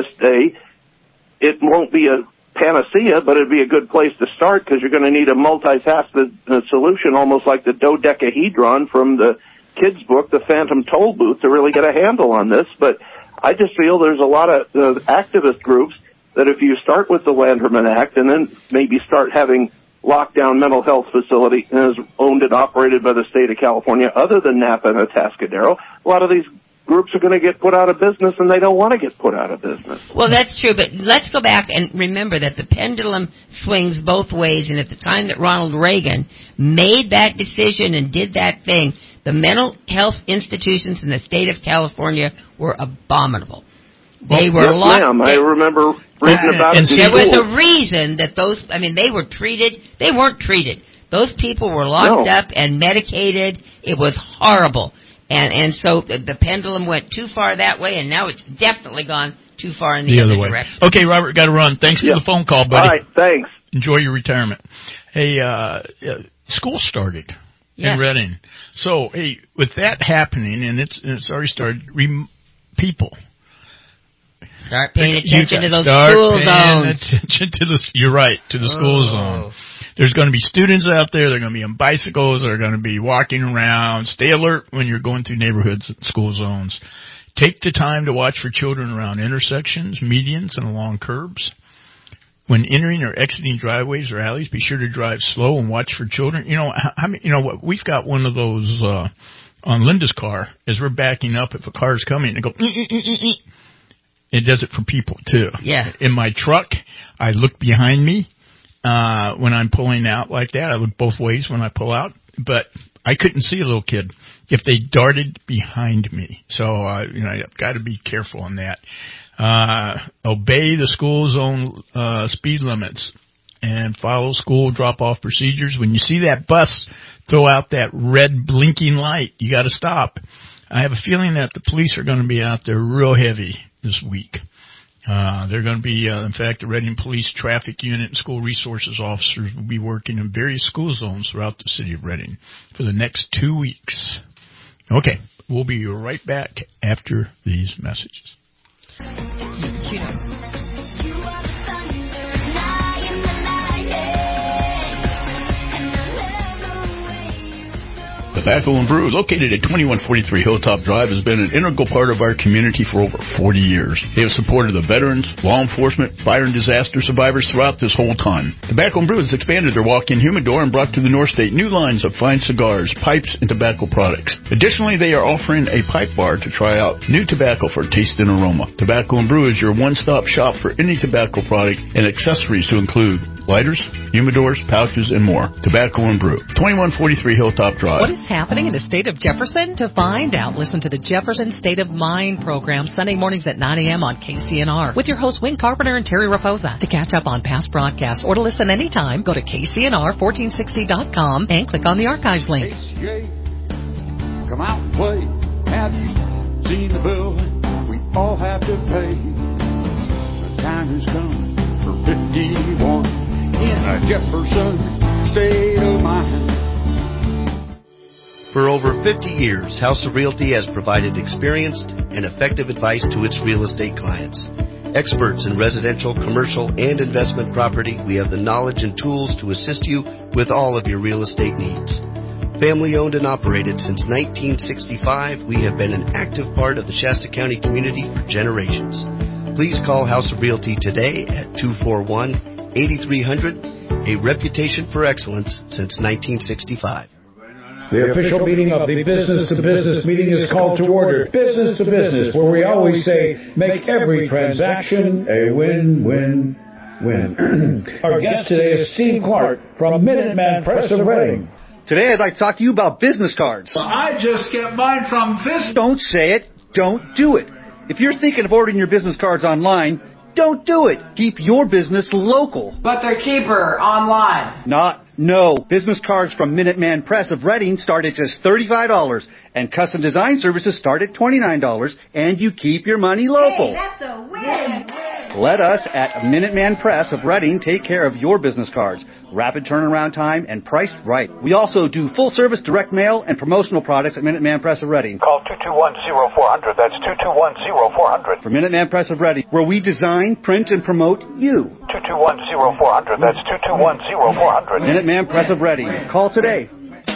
it won't be a panacea, but it'd be a good place to start because you're going to need a multifaceted solution, almost like the dodecahedron from the kids' book, The Phantom Toll Booth, to really get a handle on this. But I just feel there's a lot of activist groups that if you start with the Lanterman Act and then maybe start having lockdown mental health facility is owned and operated by the state of California, other than Napa and Atascadero, a lot of these groups are going to get put out of business, and they don't want to get put out of business. Well, that's true, but let's go back and remember that the pendulum swings both ways, and at the time that Ronald Reagan made that decision and did that thing, the mental health institutions in the state of California were abominable. They were yes, ma'am. I remember reading about it. There was a reason that they were treated. They weren't treated. Those people were locked up and medicated. It was horrible. And so the pendulum went too far that way, and now it's definitely gone too far in the other way. direction. Okay, Robert, got to run. Thanks for the phone call, buddy. All right, thanks. Enjoy your retirement. Hey, school started in Redding. So, hey, with that happening, and it's already started, people... Start paying attention to those school zones. You're right, to the school zone. There's going to be students out there. They're going to be on bicycles. They're going to be walking around. Stay alert when you're going through neighborhoods and school zones. Take the time to watch for children around intersections, medians, and along curbs. When entering or exiting driveways or alleys, be sure to drive slow and watch for children. You know, we've got one of those on Linda's car. As we're backing up, if a car's coming, it goes. It does it for people, too. Yeah. In my truck, I look behind me when I'm pulling out like that. I look both ways when I pull out. But I couldn't see a little kid if they darted behind me. So, I've got to be careful on that. Obey the school zone speed limits and follow school drop-off procedures. When you see that bus throw out that red blinking light, you got to stop. I have a feeling that the police are going to be out there real heavy this week. They're going to be, in fact, the Redding Police Traffic Unit and School Resources Officers will be working in various school zones throughout the city of Redding for the next 2 weeks. Okay, we'll be right back after these messages. Tobacco and Brew, located at 2143 Hilltop Drive, has been an integral part of our community for over 40 years. They have supported the veterans, law enforcement, fire and disaster survivors throughout this whole time. Tobacco and Brew has expanded their walk-in humidor and brought to the North State new lines of fine cigars, pipes, and tobacco products. Additionally, they are offering a pipe bar to try out new tobacco for taste and aroma. Tobacco and Brew is your one-stop shop for any tobacco product and accessories to include lighters, humidors, pouches, and more. Tobacco and Brew, 2143 Hilltop Drive. What is happening in the state of Jefferson? To find out, listen to the Jefferson State of Mind program Sunday mornings at 9 a.m. on KCNR with your hosts Wayne Carpenter and Terry Raposa. To catch up on past broadcasts or to listen anytime, go to KCNR1460.com and click on the archives link. HCA, come out and play. Have you seen the bill we all have to pay? The time has come for 51 in a Jefferson State of Mind. For over 50 years, House of Realty has provided experienced and effective advice to its real estate clients. Experts in residential, commercial, and investment property, we have the knowledge and tools to assist you with all of your real estate needs. Family owned and operated since 1965, we have been an active part of the Shasta County community for generations. Please call House of Realty today at 241-8300, a reputation for excellence since 1965. The official meeting of the Business to Business meeting is called to order. Business to Business, where we always say, make every transaction a win-win-win. Our guest today is Steve Clark from Minuteman Press of Reading. Today I'd like to talk to you about business cards. Well, I just get mine from Visit. Don't say it. Don't do it. If you're thinking of ordering your business cards online, don't do it. Keep your business local. But they're cheaper online. No. Business cards from Minuteman Press of Reading start at just $35, and custom design services start at $29, and you keep your money local. Hey, that's a win. Let us at Minuteman Press of Reading take care of your business cards. Rapid turnaround time and priced right. We also do full-service direct mail and promotional products at Minuteman Press of Reading. Call 221-0400. That's 221-0400. For Minuteman Press of Reading, where we design, print, and promote you. 221-0400. That's 221-0400. Minuteman Press of Reading. Call today.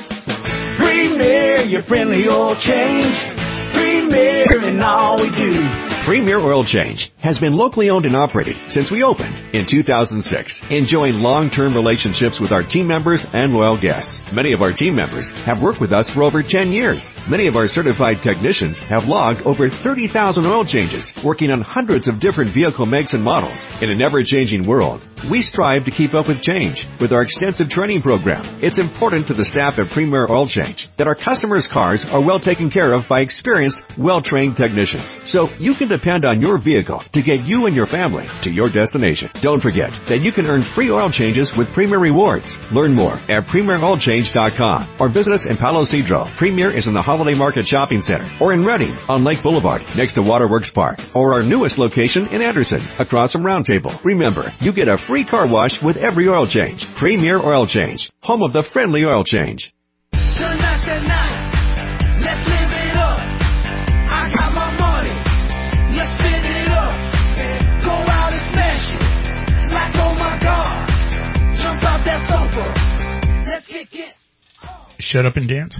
Premier, your friendly oil change. Premier in all we do. Premier Oil Change has been locally owned and operated since we opened in 2006, enjoying long-term relationships with our team members and loyal guests. Many of our team members have worked with us for over 10 years. Many of our certified technicians have logged over 30,000 oil changes, working on hundreds of different vehicle makes and models. In an ever-changing world, we strive to keep up with change with our extensive training program. It's important to the staff at Premier Oil Change that our customers' cars are well taken care of by experienced, well-trained technicians. So you can depend on your vehicle to get you and your family to your destination. Don't forget that you can earn free oil changes with Premier Rewards. Learn more at PremierOilChange.com or visit us in Palo Cedro. Premier is in the Holiday Market Shopping Center or in Reading on Lake Boulevard next to Waterworks Park, or our newest location in Anderson across from Round Table. Remember, you get a free car wash with every oil change. Premier Oil Change, home of the friendly oil change. Tonight, let's live it up. I got my money. Let's spin it up. Go out and smash it. Like, oh my God. Jump out that sofa. Let's kick it. Shut up and dance.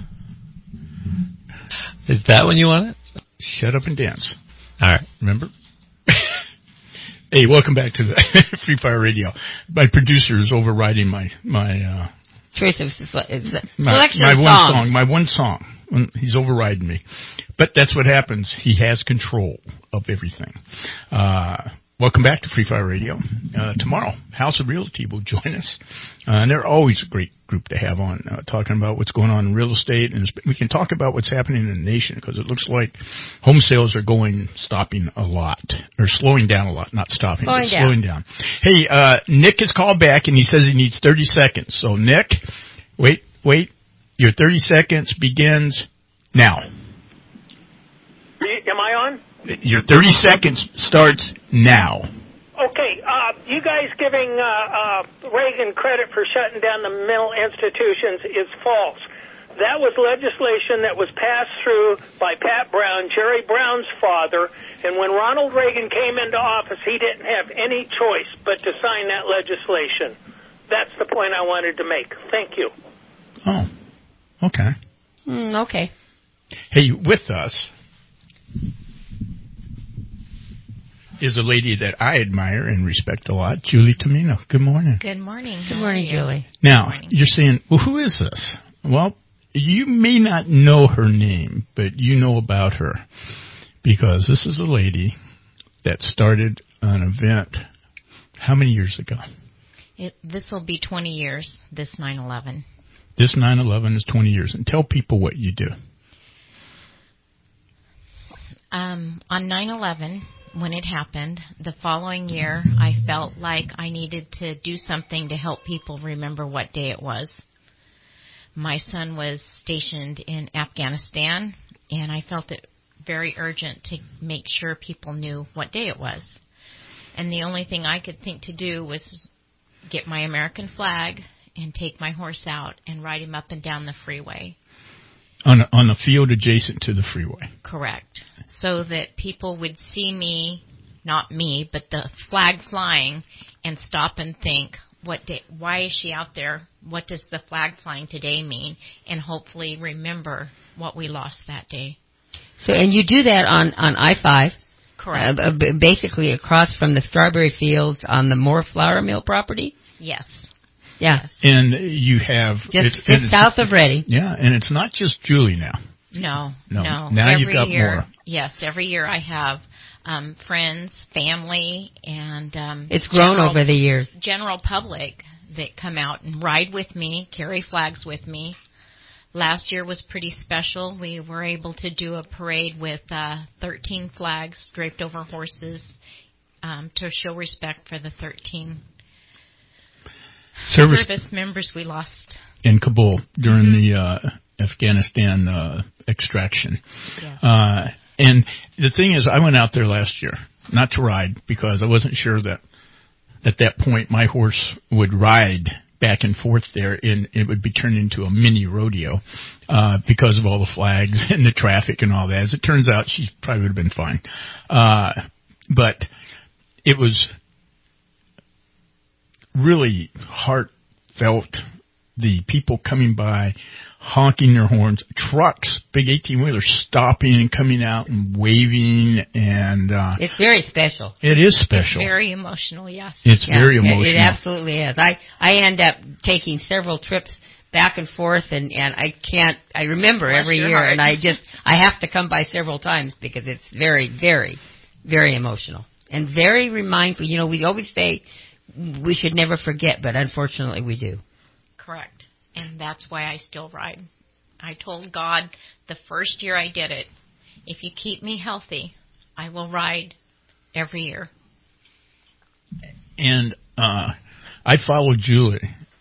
Is that when you want it? Shut up and dance. All right. Remember? Hey, welcome back to the Free Fire Radio. My producer is overriding my choice of selection my one song. He's overriding me. But that's what happens. He has control of everything. Welcome back to Free Fire Radio. Tomorrow, House of Realty will join us. And they're always a great group to have on, talking about what's going on in real estate. And we can talk about what's happening in the nation, because it looks like home sales are stopping a lot, or slowing down a lot, not stopping, slowing down. Hey, Nick has called back, and he says he needs 30 seconds. So, Nick, wait. Your 30 seconds begins now. Am I on? Your 30 seconds starts now. Okay, you guys giving Reagan credit for shutting down the mental institutions is false. That was legislation that was passed through by Pat Brown, Jerry Brown's father, and when Ronald Reagan came into office, he didn't have any choice but to sign that legislation. That's the point I wanted to make. Thank you. Oh, okay. Okay. Hey, with us is a lady that I admire and respect a lot, Julie Tomino. Good morning. Good morning. Good morning, Julie. Now, you're saying, well, who is this? Well, you may not know her name, but you know about her, because this is a lady that started an event how many years ago? This will be 20 years, this 9/11. This 9/11 is 20 years. And tell people what you do. On 9/11, when it happened, the following year, I felt like I needed to do something to help people remember what day it was. My son was stationed in Afghanistan, and I felt it very urgent to make sure people knew what day it was. And the only thing I could think to do was get my American flag and take my horse out and ride him up and down the freeway. On a field adjacent to the freeway. Correct. So that people would see me, not me, but the flag flying, and stop and think, what day, why is she out there? what does the flag flying today mean, and hopefully remember what we lost that day. So, and you do that on I-5. Correct. Basically across from the strawberry fields on the Moore Flour Mill property? Yes. Yeah. Yes. And you have... Just south of Reading. Yeah, and it's not just Julie now. No. Now every you've got year, more. Yes, every year I have friends, family, and it's grown over the years. General public that come out and ride with me, carry flags with me. Last year was pretty special. We were able to do a parade with 13 flags draped over horses to show respect for the 13 service members we lost in Kabul during the Afghanistan extraction. Yes. And the thing is, I went out there last year, not to ride, because I wasn't sure that at that point my horse would ride back and forth there, and it would be turned into a mini rodeo because of all the flags and the traffic and all that. As it turns out, she probably would have been fine. But it was really heartfelt. The people coming by, honking their horns, trucks, big 18-wheelers stopping and coming out and waving, and it's very special. It is special. It's very emotional, yes. It's very emotional. It absolutely is. I end up taking several trips back and forth, and I remember every year, and I have to come by several times because it's very, very, very emotional and very remindful. You know, we always say we should never forget, but unfortunately we do. Correct. And that's why I still ride. I told God the first year I did it, if you keep me healthy, I will ride every year. And I followed Julie,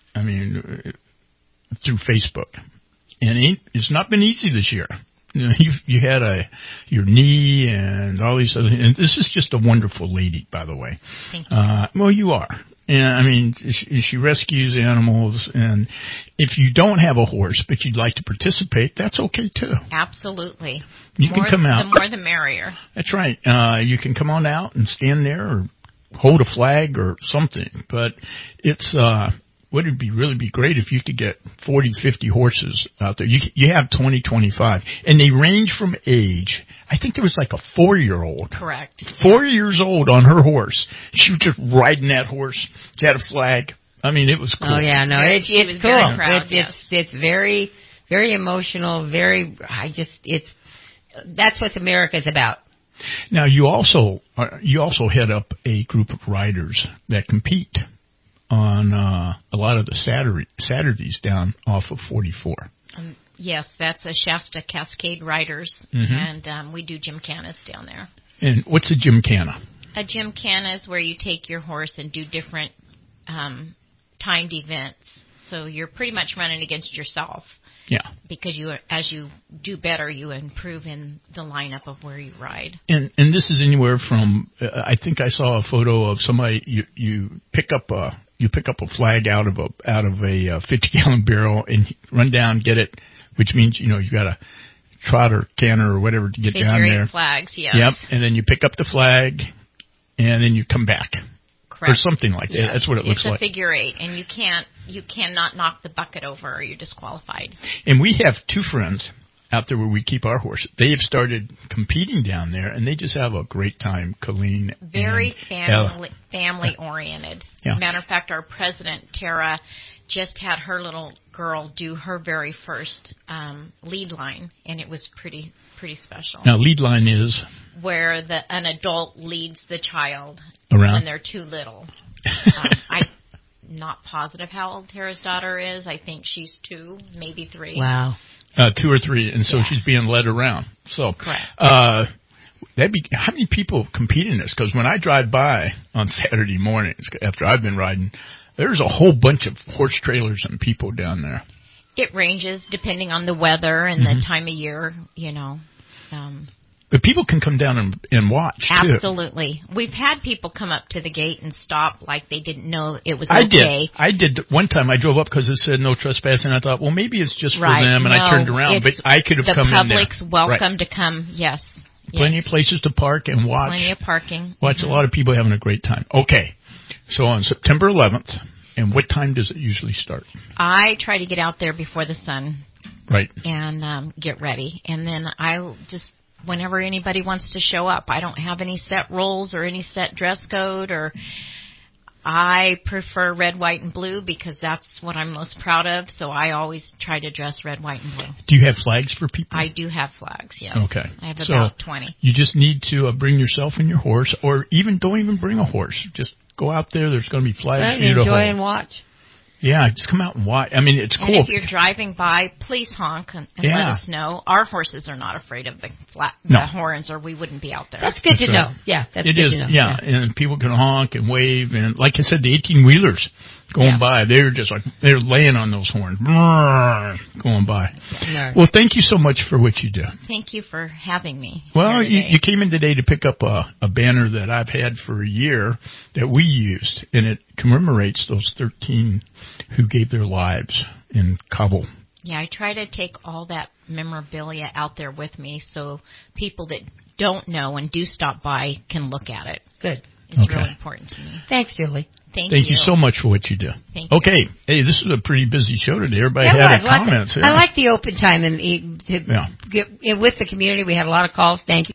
through Facebook. And it's not been easy this year. You know, you had your knee and all these other things. And this is just a wonderful lady, by the way. Thank you. Well, you are. And she rescues animals, and if you don't have a horse but you'd like to participate, that's okay too. Absolutely. You can come out. The more the merrier. That's right. You can come on out and stand there or hold a flag or something. But it's would really be great if you could get 40, 50 horses out there. You have 20, 25, and they range from age. I think there was like a 4-year-old. Correct. 4 years old on her horse. She was just riding that horse. She had a flag. It was cool. Oh yeah, no, it's cool. Proud, it's very, very emotional. That's what America's about. Now you also head up a group of riders that compete on a lot of the Saturdays down off of 44. Yes, that's a Shasta Cascade Riders, and we do gymkhanas down there. And what's a gymkhana? A gymkhana is where you take your horse and do different timed events. So you're pretty much running against yourself. Yeah. Because as you do better, you improve in the lineup of where you ride. And this is anywhere from I think I saw a photo of somebody you pick up a flag out of a 50-gallon barrel and run down, get it, which means you got a trot or canter or whatever to get down there. Figure 8 flags, yes. Yep. And then you pick up the flag, and then you come back. Correct. Or something like that. That's what it looks like. It's a figure 8, and you cannot knock the bucket over or you're disqualified. And we have 2 friends out there where we keep our horses. They have started competing down there, and they just have a great time. Colleen. Very family oriented. Yeah. Matter of fact, our president, Tara, just had her little girl do her very first lead line, and it was pretty special. Now, lead line is? Where an adult leads the child around when they're too little. I'm not positive how old Tara's daughter is. I think she's 2, maybe 3. Wow. 2 or 3, and so she's being led around. So, correct. How many people compete in this? Because when I drive by on Saturday mornings after I've been riding, there's a whole bunch of horse trailers and people down there. It ranges depending on the weather and the time of year, But people can come down and watch, too. Absolutely. We've had people come up to the gate and stop like they didn't know it was okay. I did. One time I drove up because it said no trespassing. I thought, well, maybe it's just for them, and I turned around. But I could have come in there. The public's welcome to come, yes. Plenty of places to park and watch. Plenty of parking. Watch a lot of people having a great time. Okay. So on September 11th, And what time does it usually start? I try to get out there before the sun. Right. And get ready. And then I'll just, whenever anybody wants to show up, I don't have any set rules or any set dress code, or I prefer red, white, and blue because that's what I'm most proud of. So I always try to dress red, white, and blue. Do you have flags for people? I do have flags, yes. Okay. I have about 20. You just need to bring yourself and your horse, or don't even bring a horse. Just go out there. There's going to be flags for you to hold. Enjoy and watch. Yeah, just come out and watch. I mean, it's cool. And if you're driving by, please honk and let us know. Our horses are not afraid of the horns, or we wouldn't be out there. That's good to know. Yeah, that's good to know. Yeah, and people can honk and wave. And like I said, the 18-wheelers going by, they're just like, they're laying on those horns, going by. No. Well, thank you so much for what you do. Thank you for having me. Well, you came in today to pick up a banner that I've had for a year that we used, and it commemorates those 13 who gave their lives in Kabul. Yeah, I try to take all that memorabilia out there with me so people that don't know and do stop by can look at it. Good. It's really important to me. Thanks, Julie. Thank you so much for what you do. Thank you. Okay. Hey, this was a pretty busy show today. Everybody had comments. I like the open time and with the community. We had a lot of calls. Thank you.